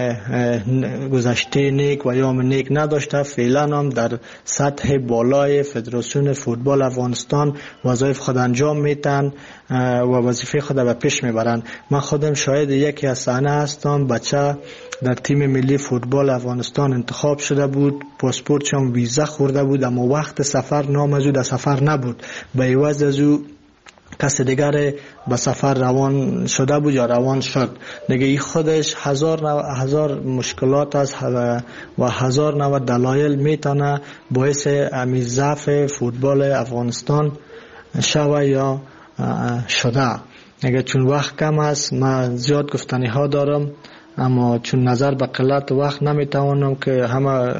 گذشته نیک و یا نیک نداشته، فعلا هم در سطح بالای فدراسیون فوتبال افغانستان وظایف خود انجام میتن و وظیفه خود به پیش میبرن. من خودم شاهد یکی از صحنه هستم. بچه در تیم ملی فوتبال افغانستان انتخاب شده بود، پاسپورتش هم ویزا خورده بود، اما وقت سفر نام از او در سفر نبود. به عوض از او کس دیگر به سفر روان شده بود یا روان شد. دیگه این خودش هزار نو هزار مشکلات است و هزار نو دلایل میتونه باعث امی ضعف فوتبال افغانستان شوه یا شده. دیگه چون وقت کم است من زیاد گفتنی ها دارم، اما چون نظر به قلت وقت نمیتوانم که همه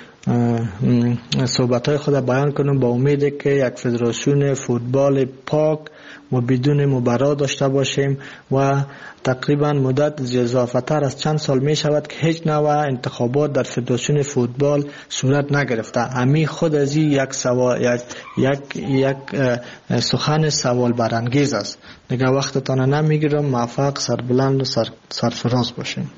صحبت های خود بیان کنم. با امید که یک فدراسیون فوتبال پاک و بدون مبارا داشته باشیم و تقریبا مدت اضافه تر از چند سال می شود که هیچ نوع انتخابات در فدراسیون فوتبال صورت نگرفته. امی خود از این یک سوال یک یک یک سخن سوال برانگیز است. دیگه وقتتان نمیگیرم. موفق، سربلند و سر سرفراز باشیم.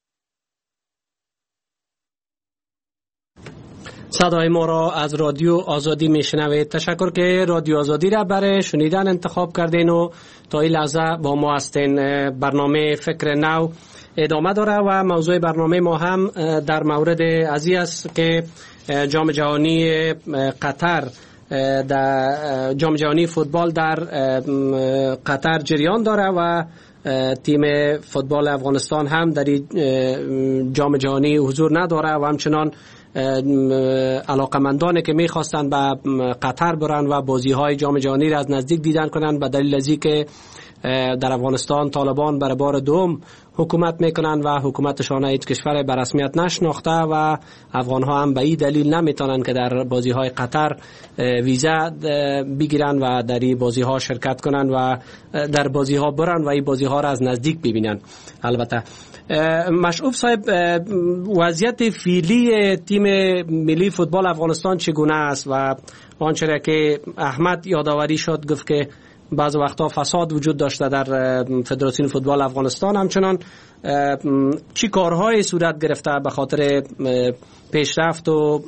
صدای ما را از رادیو آزادی میشنوید. تشکر که رادیو آزادی را برای شنیدن انتخاب کردین و تا این لحظه با ما هستین. برنامه فکر نو ادامه داره و موضوع برنامه ما هم در مورد ازی است که جام جهانی قطر در جام جهانی فوتبال در قطر جریان داره و تیم فوتبال افغانستان هم در جام جهانی حضور نداره و همچنان علاقمندانی که میخواستن به قطر برن و بازی های جام جهانی را از نزدیک دیدن کنن به دلیل ازی که در افغانستان طالبان برای بار دوم حکومت میکنن و حکومتشان هیچ کشور به رسمیت نشناخته و افغان ها هم به این دلیل نمیتونن که در بازی های قطر ویزا بگیرن و در این بازی ها شرکت کنن و در بازی ها برن و این بازی ها را از نزدیک ببینن. البته مشعوب صاحب، وضعیت فعلی تیم ملی فوتبال افغانستان چگونه است و آنچه را که احمد یادآوری شد گفت که بعض وقتا فساد وجود داشته در فدراسیون فوتبال افغانستان، همچنان چی کارهای صورت گرفته به خاطر پیشرفت و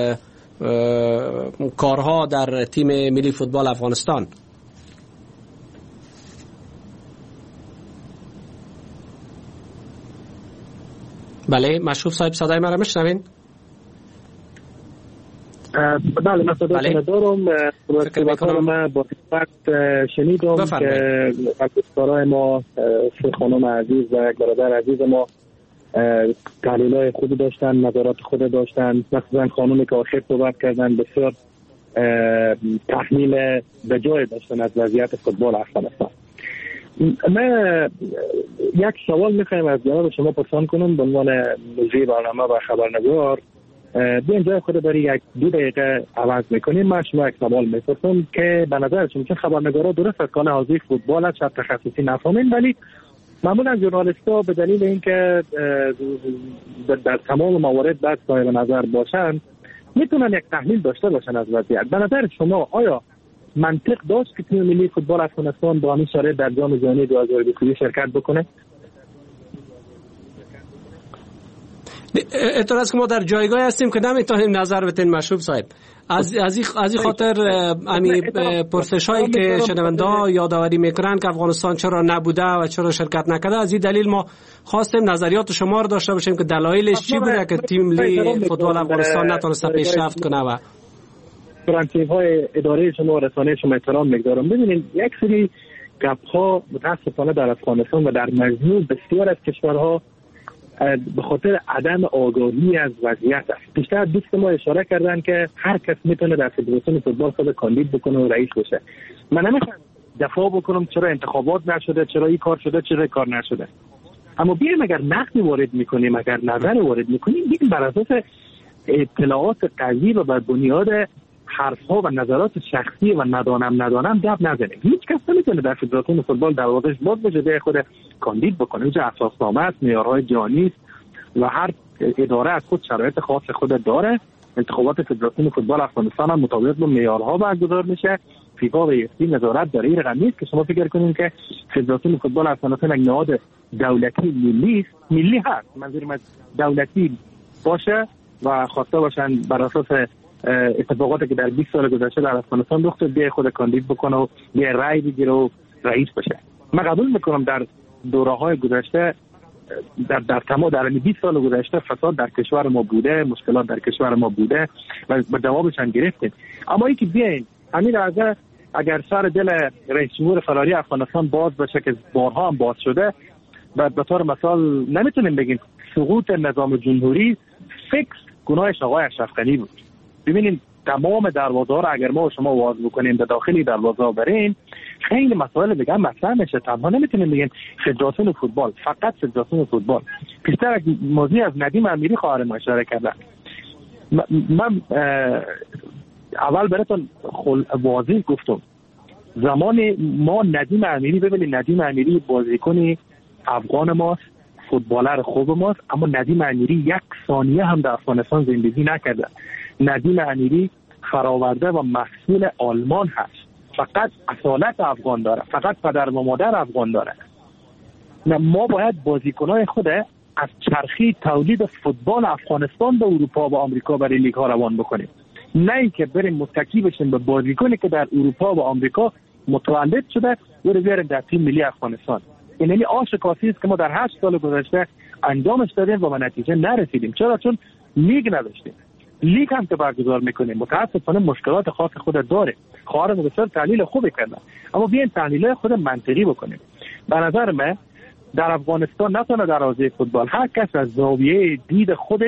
کارها در تیم ملی فوتبال افغانستان؟ بله مشروف صاحب، صدای من را میشنوین؟ بله من صدای دارم. صحبت‌ها من با دقت شنیدم که دوستان ما خانم عزیز و یک برادر عزیز ما تحلیل‌های خودی داشتن، نظرات خود داشتن، مثلا خانومی که آخر صحبت کردن بسیار تحلیل به جای داشتن از وضعیت فوتبال افغانستان. من یک سوال میخوایم از جناب شما پرسان کنم به عنوان مجری برنامه و خبرنگار. بیاین جای خود برای یک دو دقیقه عوض میکنیم. من شما یک سوال میپرسم که به نظر شما چون خبرنگارا درست از کانال حوزه فوتبال شاید تخصصی نفهمین، ولی معمولا ژورنالیست‌ها به دلیل اینکه در تمام موارد بعد صاحب نظر باشن میتونن یک تحلیل داشته باشن از وضعیت. به نظر شما آیا منطق داشت که تیم ملی فوتبال افغانستان با همین شرایط در جام جهانی دو هزار و بیست و دو شرکت بکنه؟ اعتراض است که ما در جایگاه هستیم که نمیتونیم نظر بدیم مشروب صاحب. از از این از این خاطر امی پرسشایی که شنوندا یادآوری میکنن که افغانستان چرا نبوده و چرا شرکت نکرده، از این دلیل ما خواستیم نظریات شما رو داشته باشیم که دلایلش چی بوده که تیم ملی فوتبال افغانستان نتونسته پیشرفت کنه. و پرانتیب‌های اداره شما و رسانه شما احترام می‌گذارم. ببینید یک سری گپ‌ها متأسفانه در افغانستان و در مجموع بسیار از کشورها به خاطر عدم آگاهی از وضعیت است. بیشتر دوست ما اشاره کردن که هر کس میتونه در فدراسیون فوتبال خود کاندید بکنه و رئیس بشه. من نمیخوام دفاع بکنم چرا انتخابات نشده، چرا این کار شده، چرا این کار نشده. اما بیایم اگر نقدی وارد میکنیم، اگر نظر وارد میکنیم، بیایم بر اساس اطلاعات قوی و بر بنیاد حرفها و نظرات شخصی و ندانم ندانم گپ نزنیم. هیچ کس نمیتونه در فدراسیون فوتبال دروازش باز بشه به خود کاندید بکنه. اینجا اساسنامه است، معیارهای جهانی است و هر اداره از خود شرایط خاص خود داره. انتخابات فدراسیون فوتبال افغانستان هم مطابق با معیارها برگزار میشه. فیفا و ای‌اف‌سی نظارت داره. این رقم نیست که شما فکر کنید که فدراسیون فوتبال افغانستان یک نهاد دولتی ملی است. ملی هست، منظورم از دولتی باشه و خواسته باشن بر اساس اتفاقاتی که در بیست سال گذشته در افغانستان رخ داد بیای خود کاندید بکنه و بیای رأی بگیره و رئیس بشه. من قبول میکنم در دوره‌های گذشته در در تمام در بیست سال گذشته فساد در کشور ما بوده، مشکلات در کشور ما بوده و به جوابش هم گرفتیم. اما اینکه بیاین همین راجع اگر سر دل رئیس جمهور فراری افغانستان باز بشه که بارها هم باز شده، و به طور مثال نمیتونیم بگیم سقوط نظام جمهوری فکس گناهش آقای اشرف غنی بود. ببینید تمام دروازه‌ها رو اگر ما و شما واز بکنیم به داخلی دروازه بریم، خیلی مسائل دیگه مطرح میشه. تنها نمیتونیم بگیم فدراسیون فوتبال، فقط فدراسیون فوتبال. پیشتر از موضوعی از ندیم امیری خواهر ما اشاره کردم. من اول براتون واضح گفتم زمان ما ندیم امیری، ببینید ندیم امیری بازیکن افغان ماست، فوتبالر خوب ماست، اما ندیم امیری یک ثانیه هم در افغانستان زندگی نکرده. ندیم امیری فراورده و محصول آلمان هست، فقط اصالت افغان داره، فقط پدر و مادر افغان داره. ما باید بازیکنای خود از چرخی تولید فوتبال افغانستان به اروپا و آمریکا برای لیگ ها روان بکنیم، نه اینکه بریم متکی بشیم به بازیکنی که در اروپا و آمریکا متولد شده و رو بیاریم در تیم ملی افغانستان. این یعنی آشکاری است که ما در هشت سال گذشته انجامش دادیم و به نتیجه نرسیدیم. چرا؟ چون لیگ نداشتیم. لیگ هم که برگزار میکنیم متاسفانه مشکلات خاص خود داره. خواهرم بسیار تحلیل خوبی کردن، اما بیاین تحلیل خود منطقی بکنیم. به نظر من در افغانستان نتونه در حوزه فوتبال هر کس از زاویه دید خودش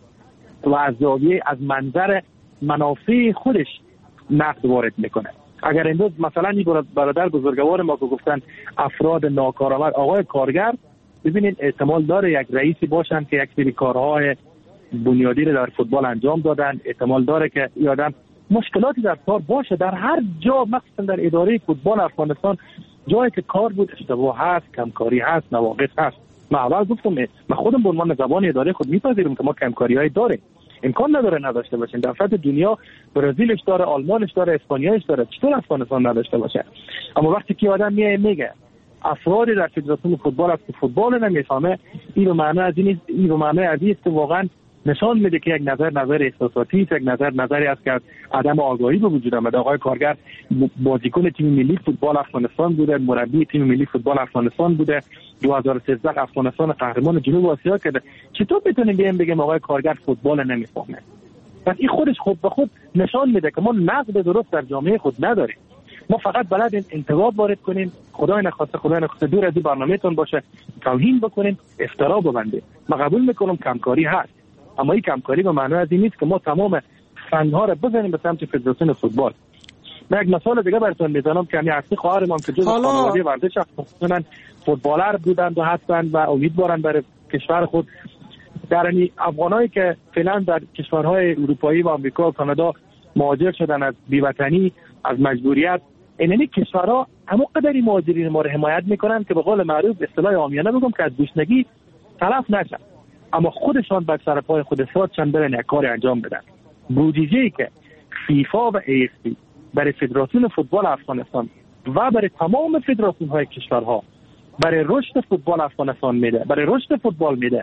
و از زاویه از منظر منافع خودش نقد وارد میکنه. اگر امروز مثلا این برادر بزرگوار ما که گفتن افراد ناکارآمد، آقای کارگر، ببینید احتمال داره یک رئیسی باشن که یک سری کارهای بنیادی رو در فوتبال انجام دادن، احتمال داره که این آدم مشکلاتی در کار باشه. در هر جا، مخصوصا در اداره فوتبال افغانستان، جایی که کار بود اشتباه هست، کمکاری هست، نواقص هست. من اول گفتم من خودم به عنوان زبان اداره خود میپذیرم که ما کمکاری‌های داریم، امکان نداره نداشته باشیم. در سطح دنیا برزیلش داره، آلمانش داره، اسپانیایش داره، چطور افغانستان نداشته باشه؟ اما وقتی که آدم میاد میگه افرادی در فدراسیون فوتبال است که فوتبال نمیفهمه، این به معنی از این این به معنی از این که واقعا نشان میده که یک نظر نظر احساساتی است، یک نظر نظری است که عدم آگاهی به وجود آمده. آقای کارگر بازیکن تیم ملی فوتبال افغانستان بوده، مربی تیم ملی فوتبال افغانستان بوده، دو هزار و سیزده افغانستان قهرمان جنوب آسیا کرده. چطور بتونیم بیایم بگیم آقای کارگر فوتبال نمیفهمه؟ پس این خودش خود به خود نشان میده که ما نقد درست در جامعه خود نداریم. ما فقط بلد انتقاد وارد کنیم، خدای نخواسته خدای نخواسته دور از این برنامه‌تون باشه توهین بکنیم، افترا ببندیم. من قبول میکنم کمکاری هست، اما این کمکاری به معنی از این نیست که ما تمام فنها رو بزنیم به سمت فدراسیون فوتبال. من یک مثال دیگه براتون میزنم که همین اصلی خواهر ما که جزء خانواده ورزش افغانستان فوتبالر بودند و هستند و امیدوارند برای کشور خود. در این افغانایی که فعلا در کشورهای اروپایی و آمریکا و کانادا مهاجر شدن از بی‌وطنی، از مجبوریت، اینمی کشورها همون قدری مهاجرین ما رو حمایت میکنن که به قول معروف اصطلاح عامیانه بگم که از گشنگی تلف نشن، اما خودشان بر سر پای خود سادشان برن یک کار انجام بدن. بودجه‌ای که فیفا و ای اف سی برای فدراسیون فوتبال افغانستان و برای تمام فدراسیون های کشورها برای رشد فوتبال افغانستان میده، برای رشد فوتبال میده،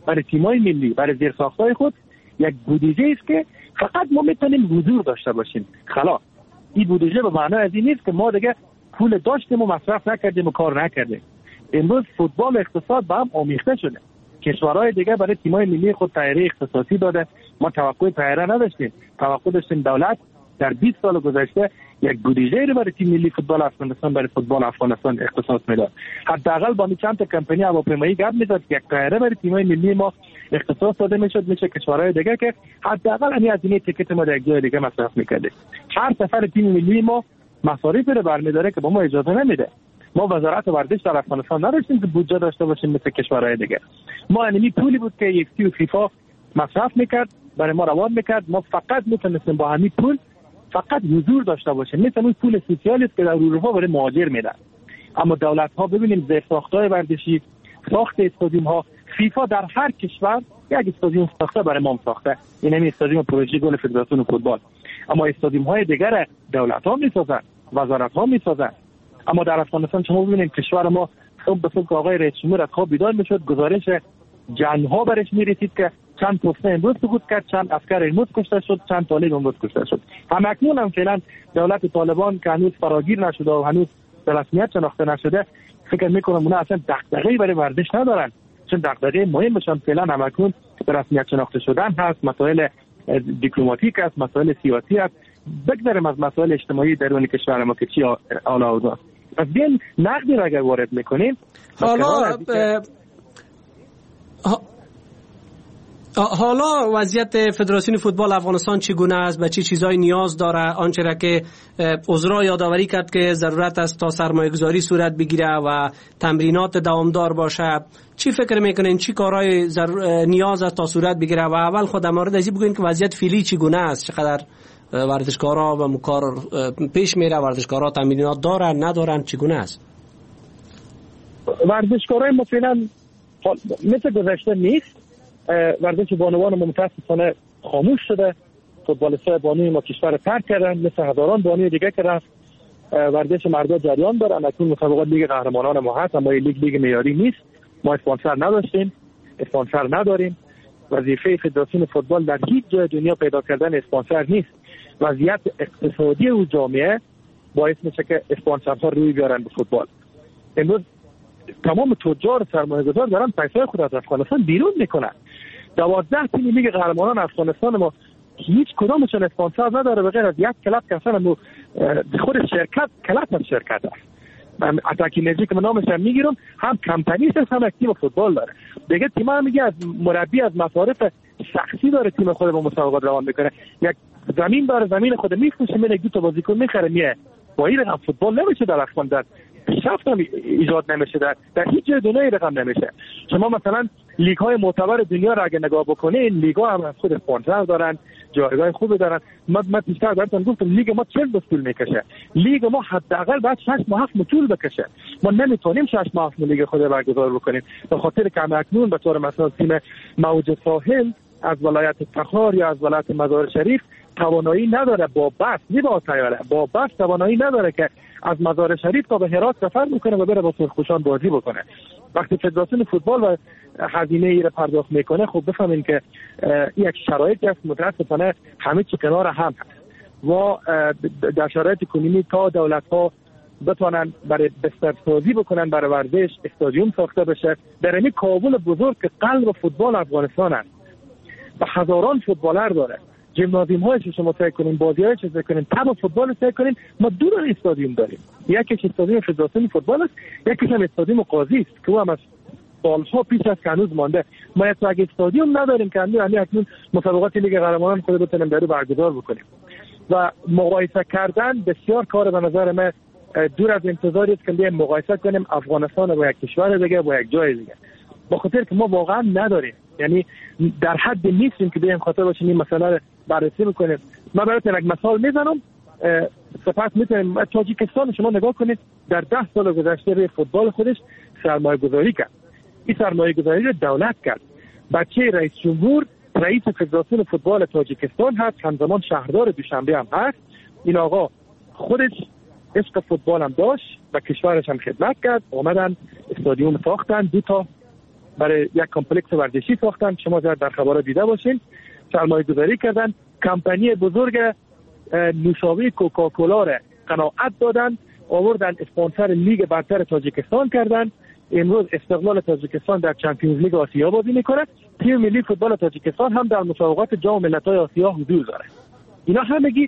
برای تیم‌های ملی، برای زیرساخت‌های خود یک بودجه است که فقط ما میتونیم حضور داشته باشیم. خلاص این بودجه به معنای از این نیست که ما دیگه پول داشتیم و مصرف نکردیم و کار نکردیم. امروز فوتبال و اقتصاد با هم آمیخته شده. کشورهای دیگه برای تیم‌های ملی خود تغییر اختصاصی داده، ما توقع تغییر نداشتیم. توقع داشتیم دولت در بیست سال گذشته یک بودجه رو برای تیم ملی فوتبال افغانستان برای فوتبال افغانستان اختصاص میداد. حداقل با چند تا کمپانی هواپیمایی گپ میزد که یک طیاره برای تیم‌های ملی ما اختصاص داده میشد، میشه کشورهای دیگه که حداقل همین هزینه تیکت ما در یک جای دیگه مصرف میکرده. هر سفر تیم ملی ما مصارف رو برمیداره که با ما اجازه نمیده. ما وزارت ورزش در افغانستان نداشتیم که بودجه داشته باشیم مثل کشورهای دیگه. ما انمی پولی بود که یکسی و فیفا مصرف میکرد برای ما روان میکرد، ما فقط میتونستیم با همین پول فقط حضور داشته باشیم. مثل اون پول سوسیالی است که در اروپا برای مهاجر میدن. اما دولت ها ببینیم زیرساخت‌های ورزشی، ساخت استادیوم ها، فیفا در هر کشور یک استادیوم ساخته برای ما ساخته. این همین استادیوم پروژه گل فدراسیون فوتبال. اما استادیوم های دیگر دولت ها میسازن، وزارت ها میسازن. اما در افغانستان شما ببینید کشور ما صبح به صبح آقای رئیس جمهور از خواب بیدار میشد، گزارش جنگ ها برش میرسید که چند پسته امروز سقوط کرد، چند عسکر امروز کشته شد، چند طالب امروز کشته شد. هم اکنون هم فعلا دولت طالبان که هنوز فراگیر نشده و هنوز به رسمیت شناخته نشده، فکر میکنم اونا اصلا دغدغه‌ای برای ورزش ندارن، چون دغدغه مهمشان فعلا هم اکنون به رسمیت شناخته شدن هست، مسائل دیپلماتیک است، مسائل سیاسی است، بگذاریم از مسائل اجتماعی درون کشور ما که چی حالا اوضاعست. از بین نقدی را اگر وارد میکنیم حالا حالا وضعیت فدراسیون فوتبال افغانستان چگونه است؟ به چه چی چیزایی نیاز داره؟ آنچه را که عذرا یادآوری کرد که ضرورت است تا سرمایه‌گذاری صورت بگیره و تمرینات دوامدار باشه، چی فکر میکنین چی کارهای ضرور... نیاز است تا صورت بگیره؟ و اول خود در مورد ازی بگوین که وضعیت فعلی چگونه است، چقدر ورزشکارا و مکار پیش میره، ورزشکارا تمرینات دارن ندارن، چگونه است؟ ورزشکارای ما فعلا مثل گذشته نیست. ورزش بانوان ما متاسفانه خاموش شده. فوتبالیستای بانوی ما کشور ترک کردن، مثل هزاران بانوی دیگه که رفت. ورزش مردا جریان داره. اکنون مسابقات لیگ قهرمانان ما هست، اما این لیگ لیگ معیاری نیست. ما اسپانسر نداشتیم، اسپانسر نداریم. وظیفه فدراسیون فوتبال در هیچ جای دنیا پیدا کردن اسپانسر نیست. وضعیت اقتصادی و جامعه باعث میشه که اسپانسرها روی بیارن به فوتبال. امروز تمام تجار سرمایه‌گذار دارن پیسای خود از افغانستان بیرون میکنن. دوازده تیم لیگ قهرمانان افغانستان ما هیچ کدامشون اسپانسر نداره به غیر از یک کلاب که اصلا خود شرکت کلاب از شرکت است. من اتاکی انرژی که من نامش هم میگیرم، هم کمپانی است هم تیم فوتبال داره. دیگه تیم هم میگه از مربی از مصارف شخصی داره تیم خود با مسابقات روان میکنه. یک زمین داره، زمین خود میفروشه، میره دو تا بازیکن میخره میه. با این رقم فوتبال نمیشه در افغانستان. پیشرفت هم ایجاد نمیشه، در, در هیچ جای دنیا رقم نمیشه. شما مثلا لیگ های معتبر دنیا را اگه نگاه بکنید، لیگ ها هم از خود اسپانسر دارن، جایگاه خوبی دارن. من من پیشتر براتون گفتم لیگ ما چهل ماه طول میکشه. لیگ ما حداقل بعد شش ماه هفت ماه طول بکشه. ما نمیتونیم شش ماه هفت ماه لیگ خود برگزار بکنیم به خاطر که اکنون به طور مثلا تیم موج ساحل از ولایت تخار یا از ولایت مزار شریف توانایی نداره با بس نه با طیاره با بس توانایی نداره که از مزار شریف تا به هرات سفر بکنه و بره با سرخوشان بازی بکنه. وقتی فدراسیون فوتبال و هزینه ای را پرداخت میکنه، خب بفهمین که یک شرایطی است متاسفانه همه چی کنار هم هست و در شرایط کنونی تا دولت ها بتونن برای بسترسازی بکنن برای ورزش استادیوم ساخته بشه در این کابل بزرگ که قلب فوتبال افغانستان است و هزاران فوتبالر داره. جیمنازیوم هایش شما سعی کنین، بازی هایش سعی کنین، تمام فوتبال سعی کنین. ما دو تا استادیوم داریم، یکیش استادیوم فدراسیون فوتبال است، یکیش هم استادیوم قاضی است که هم از سالها پیش از هنوز مانده. ما یک استادیوم نداریم که همین اکنون مسابقات لیگ قهرمانان خود بتونیم در برگزار بکنیم و مقایسه کردن بسیار کار به نظر من دور از انتظاری است که بیایم مقایسه کنیم افغانستان با یک کشور دیگه با یک جای دیگه، با خاطر که ما واقعا نداریم. یعنی در حد نیستیم که بیایم خاطر باشیم این مسئله رو بررسی میکنیم. من براتون یک مثال میزنم، سپس میتونیم تاجیکستان شما نگاه کنید، در ده سال گذشته روی فوتبال خودش سرمایه گذاری کرد. این سرمایه گذاری رو دولت کرد. بچه رئیس جمهور رئیس فدراسیون فوتبال تاجیکستان هست، همزمان شهردار دوشنبه هم هست. این آقا خودش عشق فوتبال هم داشت و کشورش هم خدمت کرد. اومدن استادیوم ساختن، دو تا برای یک کمپلکس ورزشی ساختن، شما زیاد در خبرات دیده باشین. سرمایه گذاری کردن، کمپانی بزرگ نوشابه کوکاکولا را قناعت دادن، آوردن اسپانسر لیگ برتر تاجیکستان کردن. امروز استقلال تاجیکستان در چمپیونز لیگ آسیا بازی میکنه. تیم ملی فوتبال تاجیکستان هم در مسابقات جام ملت‌های آسیا حضور داره. اینا همگی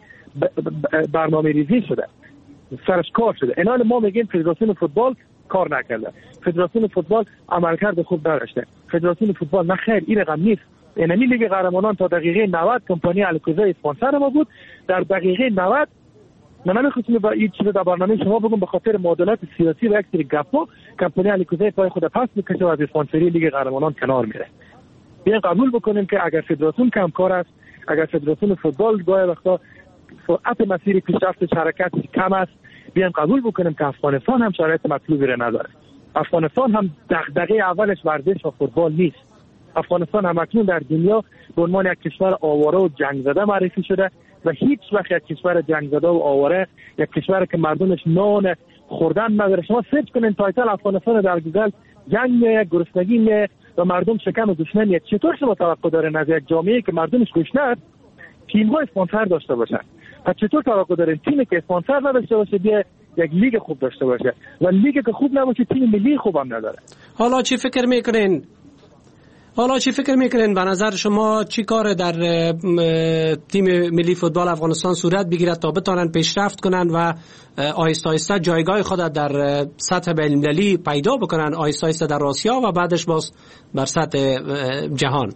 برنامه ریزی شده، سرش کار شده. الان ما میگیم فدراسیون فوتبال کار نکرده، فدراسیون فوتبال عملکرد خوب نداشته، فدراسیون فوتبال نه خیر این رقم نیست. اینمی لیگ قهرمانان تا دقیقه نود کمپانی الکوزا اسپانسر ما بود. در دقیقه نود من نمیخواستم با این چیز در برنامه شما بگم، به خاطر معادلات سیاسی و یک سری گپا کمپانی الکوزا پای خود پس میکشه و از اسپانسری لیگ قهرمانان کنار میره. بیاین قبول بکنیم که اگر فدراسیون کمکار است، اگر فدراسیون فوتبال گاهی وقتا سرعت مسیر پیشرفتش حرکت کم است، بیایم قبول بکنیم که افغانستان هم شرایط مطلوبی را نداره. افغانستان هم دغدغه اولش ورزش و فوتبال نیست. افغانستان هم اکنون در دنیا به عنوان یک کشور آواره و جنگ زده معرفی شده و هیچ وقت یک کشور جنگ زده و آواره، یک کشور که مردمش نان خوردن نداره. شما سرچ کنین تایتل افغانستان در گوگل، جنگ گرسنگی و مردم شکم و گشنه نیست. چطور شما توقع دارین از یک جامعه که مردمش گشنه است تیم‌ها اسپانسر داشته باشن؟ پس چطور توقع دارین تیمی که اسپانسر نداشته باشه بیا یک لیگ خوب داشته باشه و لیگ که خوب نباشه تیم ملی خوب هم نداره؟ حالا چی فکر میکنین؟ حالا چی فکر میکنین به نظر شما چی کار در تیم ملی فوتبال افغانستان صورت بگیرد تا بتونن پیشرفت کنن و آهسته آهسته جایگاه خود در سطح بین‌المللی پیدا بکنن، آهسته آهسته در آسیا و بعدش باز بر سطح جهان؟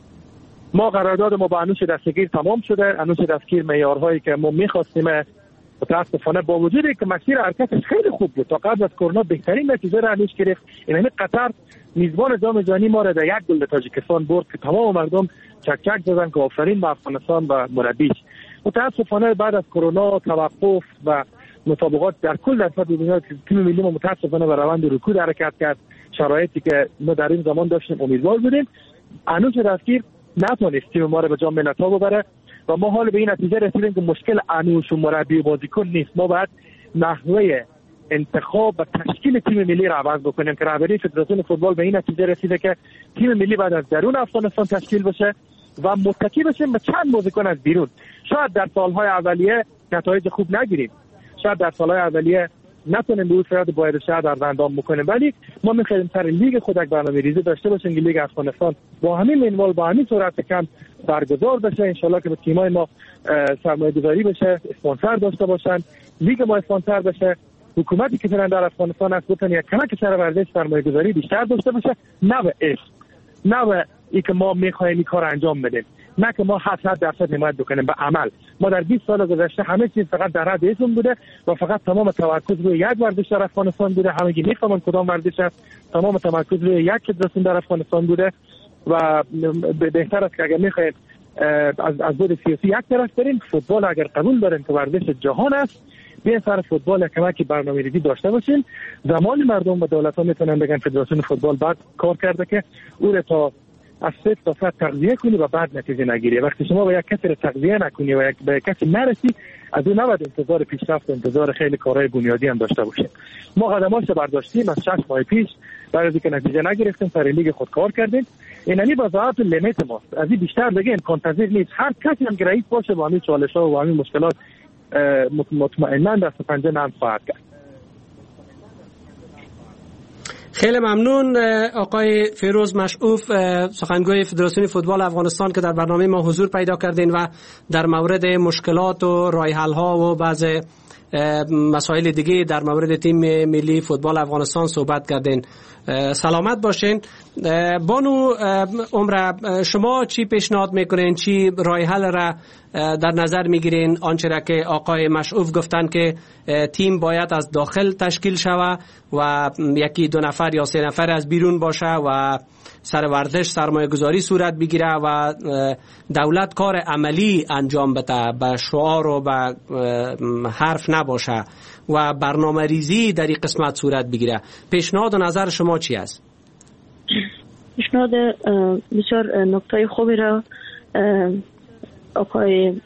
ما قرارداد ما با انوش دستگیر تمام شده. انوش دستگیر معیارهایی که ما می‌خواستیم متاسفانه با وجودی که مسیر حرکتش خیلی خوب بود، تا قبل از کرونا بهترین نتیجه را انوش گرفت. یعنی قطر میزبان جام جهانی ما را در یک گل به تاجیکستان برد که تمام مردم چک چک زدن که آفرین به افغانستان و مربیش. متاسفانه بعد از کرونا توقف و مسابقات در کل در سطح دنیا تیم ملی ما متاسفانه به روند رکود حرکت کرد. شرایطی که ما در این زمان داشتیم امیدوار بودیم. انوش دستگیر نتونست تیم ما را به جام ملت‌ها ببره و ما حال به این نتیجه رسیدیم که مشکل انوش و مربی و بازیکن نیست، ما باید نحوه انتخاب و تشکیل تیم ملی را عوض بکنیم که رهبری فدراسیون فوتبال به این نتیجه رسیده که تیم ملی باید از درون افغانستان تشکیل بشه و متکی بشیم به چند بازیکن از بیرون. شاید در سالهای اولیه نتایج خوب نگیریم، شاید در سالهای اولیه نتونیم به اون صورت باید شهر در اندام بکنیم، ولی ما می‌خوایم سر لیگ خود یک برنامه‌ریزی داشته باشیم که لیگ افغانستان با همین منوال با همین سرعت کم برگزار بشه. ان شاءالله که به تیم‌های ما سرمایه‌گذاری بشه، اسپانسر داشته باشن، لیگ ما اسپانسر بشه. حکومتی که فعلا در افغانستان هست بتونه یک کمک سر ورزش سرمایه‌گذاری بیشتر داشته باشه، نه به اسم، نه به اینکه ما می‌خوایم این کار انجام بدیم، نه که ما هشتصد درصد حمایت بکنیم، به عمل. ما در بیست سال گذشته همه چیز فقط در حد اسم بوده و فقط تمام تمرکز روی یک ورزش در افغانستان بوده. همگی می‌فهمن کدام ورزش است. تمام تمرکز روی یک فدراسیون در افغانستان بوده و بهتر است که اگر می‌خوایم از از بود سیاسی یک طرف بریم، فوتبال اگر قبول داریم که ورزش جهان است، بیاین سر فوتبال کمکی برنامه‌ریزی داشته باشیم. زمان مردم و دولت‌ها میتونن بگن فدراسیون فوتبال بعد کار کرده که او را تا از صفر تا صد تغذیه کنی و بعد نتیجه نگیری. وقتی شما با یک کسی را تغذیه نکنی و یک به یک کسی نرسی، از اون نباید انتظار پیشرفت و انتظار خیلی کارهای بنیادی هم داشته باشیم. ما قدماش برداشتیم از شش ماه پیش، بعد از اینکه نتیجه نگرفتیم سر لیگ خود کار کردیم. اینمی وضاحت لیمیت ماست، از این بیشتر دیگه امکان پذیر نیست. هر کسی هم که رئیس باشه با همین چالش‌ها و همین مشکلات مطمئناً دست پنجه نرم خواهد کرد. خیلی ممنون آقای فیروز مشعوف، سخنگوی فدراسیون فوتبال افغانستان که در برنامه ما حضور پیدا کردین و در مورد مشکلات و راه حل ها و بعض مسائل دیگه در مورد تیم ملی فوتبال افغانستان صحبت کردین. سلامت باشین. بانو عمره، شما چی پیشنهاد میکنین، چی راه حل را در نظر میگیرین؟ آنچه را که آقای مشعوف گفتن که تیم باید از داخل تشکیل شود و یکی دو نفر یا سه نفر از بیرون باشه و سر ورزش سرمایه گذاری صورت بگیره و دولت کار عملی انجام بده، به شعار و به حرف نباشه و برنامه ریزی در این قسمت صورت بگیره. پیشنهاد و نظر شما چی است؟ پیشنهاد بسیار نکته خوبی را آقای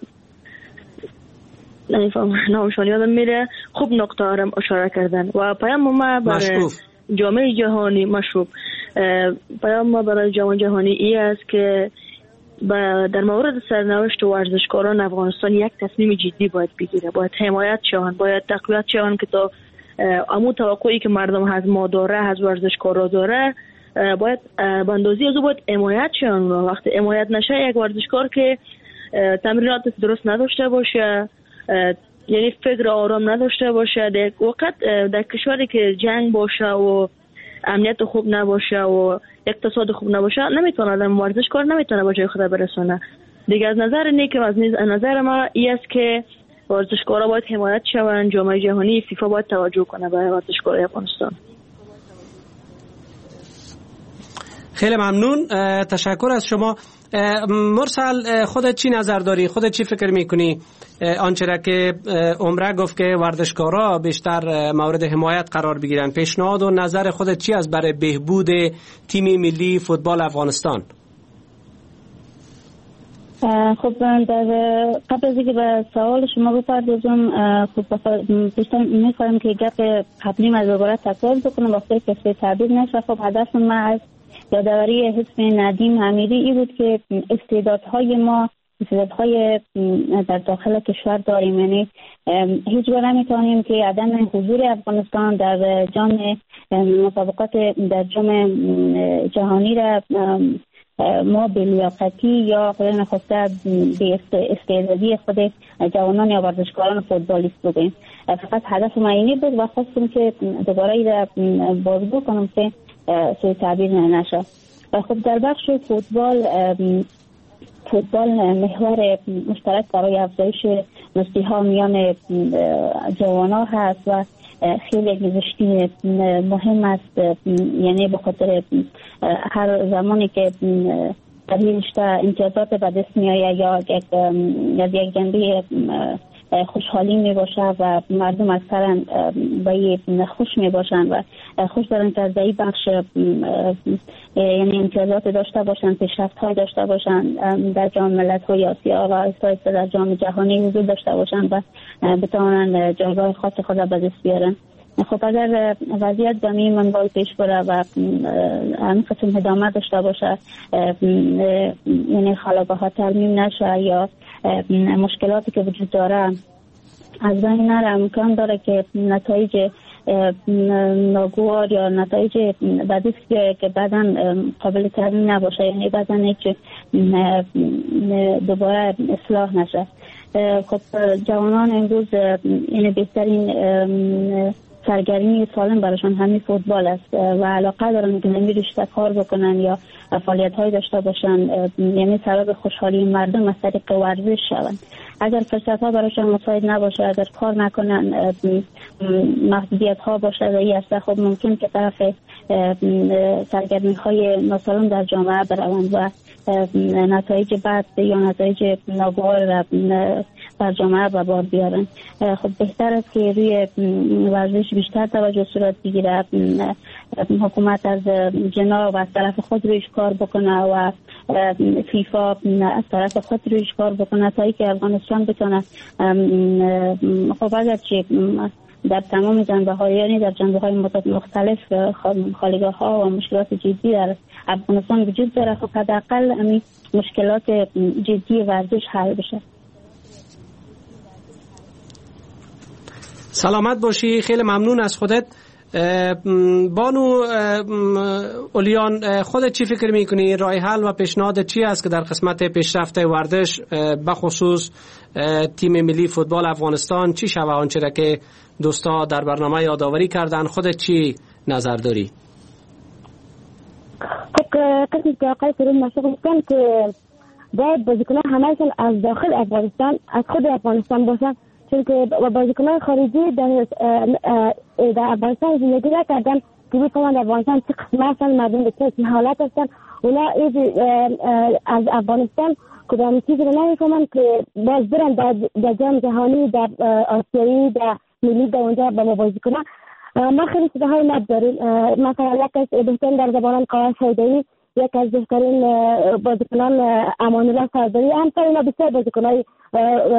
نمیفهم نامشان یادم میره، خوب نکته را اشاره کردن و پیام ما برای جامعه جهانی مشروب پیام ما برای جام جهانی ای است که در مورد سرنوشت ورزشکاران افغانستان یک تصمیم جدی باید بگیره، باید حمایت شوند، باید تقویت شوند که تا امو توقعی که مردم از ما داره، از ورزشکارا داره، باید بندازی از او باید حمایت شوند. وقتی حمایت نشه یک ورزشکار که تمرینات درست نداشته باشه، یعنی فکر آرام نداشته باشه، در وقت در کشوری که جنگ باشه و امنیت خوب نباشه و اقتصاد خوب نباشه، نمیتونه ورزشکار نمیتونه به جای خود برسونه دیگه. از نظر نیک از نظر ما این است که ورزشکارا باید حمایت شوند، جام جهانی فیفا باید توجه کنه به ورزشکارای افغانستان. خیلی ممنون، تشکر از شما. مرسل، خودت چی نظر داری؟ خودت چی فکر میکنی؟ آنچه را که عمره گفت که ورزشکارا بیشتر مورد حمایت قرار بگیرن، پیشنهاد و نظر خودت چی است برای بهبود تیم ملی فوتبال افغانستان؟ خب در قبل از اینکه به سوال شما بپردازم، خب بیشتر میخوایم که گپ قبلی ما دوباره تکرار بکنم وقتی که تعبیر نشه. خب هدف ما از یادآوری حزب ندیم امیری ای بود که استعدادهای ما، استعدادهای در داخل کشور داریم، یعنی هیچ گونه نمیتونیم که عدم حضور افغانستان در جام مسابقات در جام جهانی را ما به لیاقتی یا خود نخسته به استعدادی خود جوانان یا ورزشکاران فوتبالیست بودیم. فقط هدف ما اینی بود و خواستم که دوباره ای را بازگو کنم که سوی تعبیر نشه. و خب در بخش فوتبال، فوتبال محور مشترک برای افزایش مستی ها میان جوانا هست و خیلی گذشتی مهم است. یعنی به خاطر هر زمانی که در این رشته امتیازات به دست می آید یا یک یا یک جنبه خوشحالی می باشه و مردم اکثرا به خوش می باشند و خوش دارن که از این بخش یعنی امتیازات داشته باشند، پیشرفت های داشته باشند در جام ملت‌های آسیا و آهسته در جام جهانی حضور داشته باشند و بتوانند جایگاه خاص خود را به دست بیارن. خب اگر وضعیت به این منوال پیش بره و همین قسم ادامه داشته باشه، یعنی خلابه ها ترمیم نشه یا مشکلاتی که وجود داره از بین نره، امکان داره که نتایج ناگوار یا نتایج بدی که بعدا قابل ترمیم نباشه، یعنی بعدا هیچ دوباره اصلاح نشه. خب جوانان امروز این بهترین سرگرمی سالم براشون همین فوتبال است و علاقه دارن که نمی رشته کار بکنن یا فعالیت های داشته باشن، یعنی سبب خوشحالی مردم از طریق ورزش شوند. اگر فرصت ها براشون مساعد نباشه، اگر کار نکنن، محدودیت ها باشه و این است، خب ممکن که طرف سرگرمی های ناسالم در جامعه بروند و نتایج بد یا نتایج ناگوار بر جامعه به بار بیارن. خب بهتر است که روی ورزش بیشتر توجه صورت بگیره، حکومت از جناب و از طرف خود رویش کار بکنه و فیفا از طرف خود رویش کار بکنه تا اینکه افغانستان بتونه خب اگرچه در تمام جنبه ها، یعنی در جنبه های مختلف خالیگاه ها و مشکلات جدی در افغانستان وجود داره، خب حداقل همین مشکلات جدی ورزش حل بشه. سلامت باشی، خیلی ممنون از خودت. بانو اولیان، خودت چی فکر میکنی؟ راه حل و پیشنهاد چی است که در قسمت پیشرفت ورزش بخصوص تیم ملی فوتبال افغانستان چی شود؟ آنچه را که دوستا در برنامه یادآوری کردن، خودت چی نظر داری؟ خب قسمی که آقای فرون مشغول کن که باید بازیکنان همهشون از داخل افغانستان، از خود افغانستان باشن، چون که بازیکنان خارجی در در افغانستان زندگی نکردن که بفهمند افغانستان چه قسمه هستن، مردم به چه حالت هستن. اونا از افغانستان کدام چیزی رو نمیفهمند که باز برن در جام جهانی، در آسیایی، در ملی، در اونجا با ما بازی کنن. ما خیلی چیزهای نب داریم، مثلا یک از بهترین در زبانان قایص حیدری، یک از بهترین بازیکنان امان الله سرداری، همسر اینا بسیار بازیکنای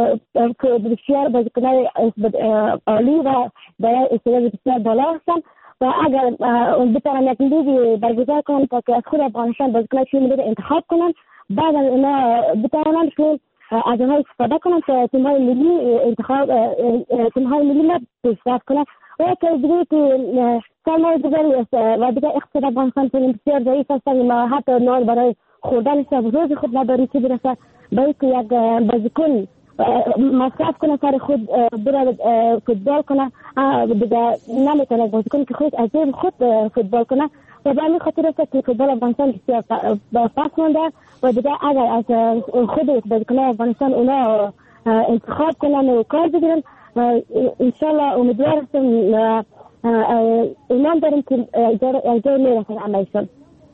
بسیار بازیکنای عالی و برای استعداد بسیار بالا هستن. و اگر بتونن یک لیگ برگزار کنن تا که از خود افغانستان بازیکن تیم ملی انتخاب کنن، بعد اونا بتونن که از اونها استفاده کنن تا تیم های ملی انتخاب تیم های ملی ما پیشرفت کنن. و که دیگه که سالهای دیگری و دیگه اقتصاد افغانستان بسیار ضعیف است و حتی نار برای خوردن روز خود نداری که برسه به اینکه یک بازیکن مصرف کنه سر خود بره فوتبال کنه، دیگه نمیتونه بازیکن که خود از جیب خود فوتبال کنه و به همین خاطر است که فوتبال افغانستان بسیار پس مانده و دیگه اگر از خود بازیکن افغانستان اونا انتخاب کنن و کار بگیرن، انشالله امیدوار هستم ایمان داریم که جای میرسن عملشون.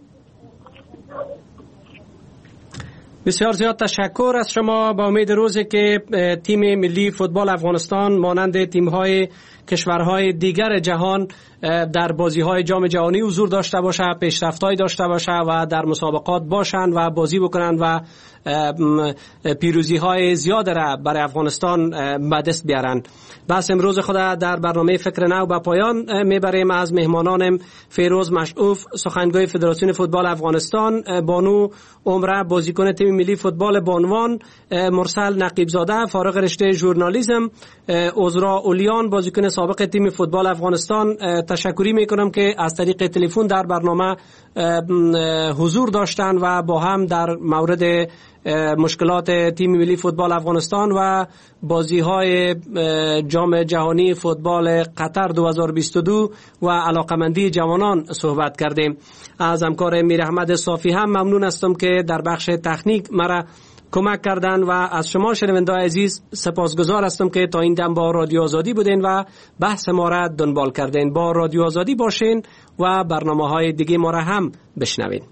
بسیار زیاد تشکر از شما. با امید روزی که تیم ملی فوتبال افغانستان مانند تیم‌های کشورهای دیگر جهان در بازی‌های جام جهانی حضور داشته باشه، پیشرفت‌هایی داشته باشه و در مسابقات باشند و بازی بکنند و پیروزی‌های زیاد را برای افغانستان به دست بیارند. بس امروز خود در برنامه فکر نو به پایان میبریم. از مهمانانم فیروز مشعوف سخنگوی فدراسیون فوتبال افغانستان، بانو عمره بازیکن تیم ملی فوتبال بانوان، مرسل نقیبزاده فارغ رشته ژورنالیسم، عذرا اولیان بازیکن سابق تیم فوتبال افغانستان تشکری میکنم که از طریق تلفن در برنامه حضور داشتند و با هم در مورد مشکلات تیم ملی فوتبال افغانستان و بازی‌های جام جهانی فوتبال قطر دو هزار و بیست و دو و علاقمندی جوانان صحبت کردیم. از همکار میر احمد صافی هم ممنون هستم که در بخش تکنیک مرا کمک کردن و از شما شنوندگان عزیز سپاسگزار هستم که تا این دم با رادیو آزادی بودین و بحث ما را دنبال کردین. با رادیو آزادی باشین و برنامه‌های دیگه ما را هم بشنوین.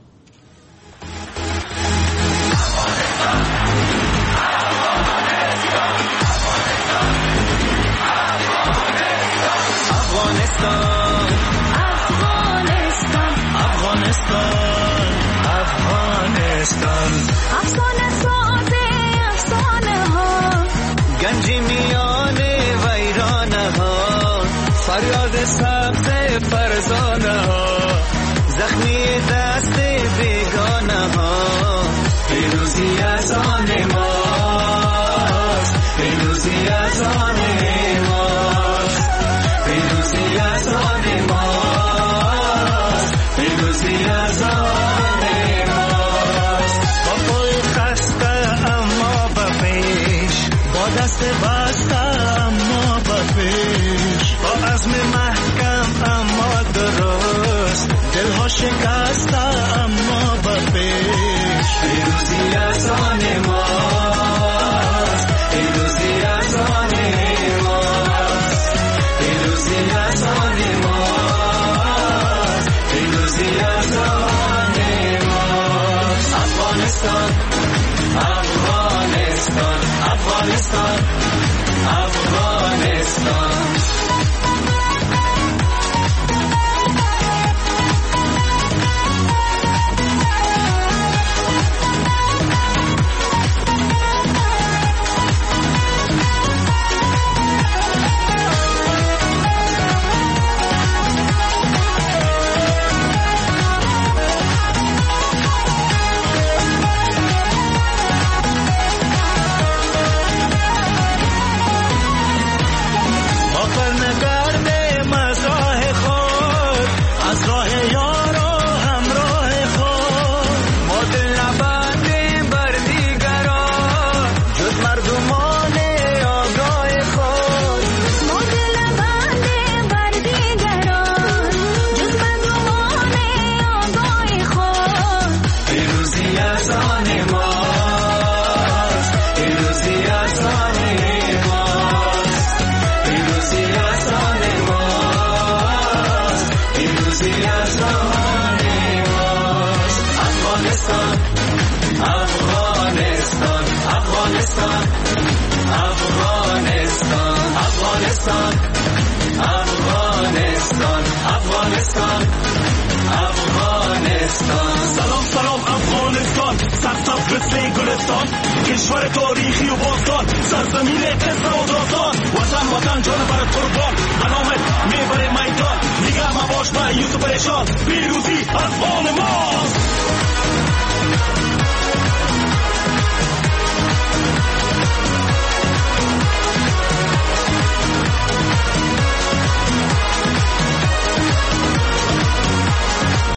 افسانه ساز افسانه ها، گنج میان ویرانه ها، فریاد سبز فرزانه ها، زخمی دست بیگانه ها، پیروزی از آن ماست، پیروزی از آن ماست، پیروزی از آن ماست، پیروزی از آن دست بسته اما به پیش، با عزم محکم اما درست، دلها شکسته اما به پیش، پیروزی از آن ماست، پیروزی از آن ماست، پیروزی از آن ماست، پیروزی از آن ماست. افغانستان افغانستان افغانستان افغانستان افغانستان افغانستان سلام سلام افغانستان، سبز مثل گلستان، کشور تاریخی و باستان، سرزمین قصر و داستان، وطن وطن جان بر قربان، علامت میبره میدان، نگه نباش مایوس و پریشان، پیروزی از آن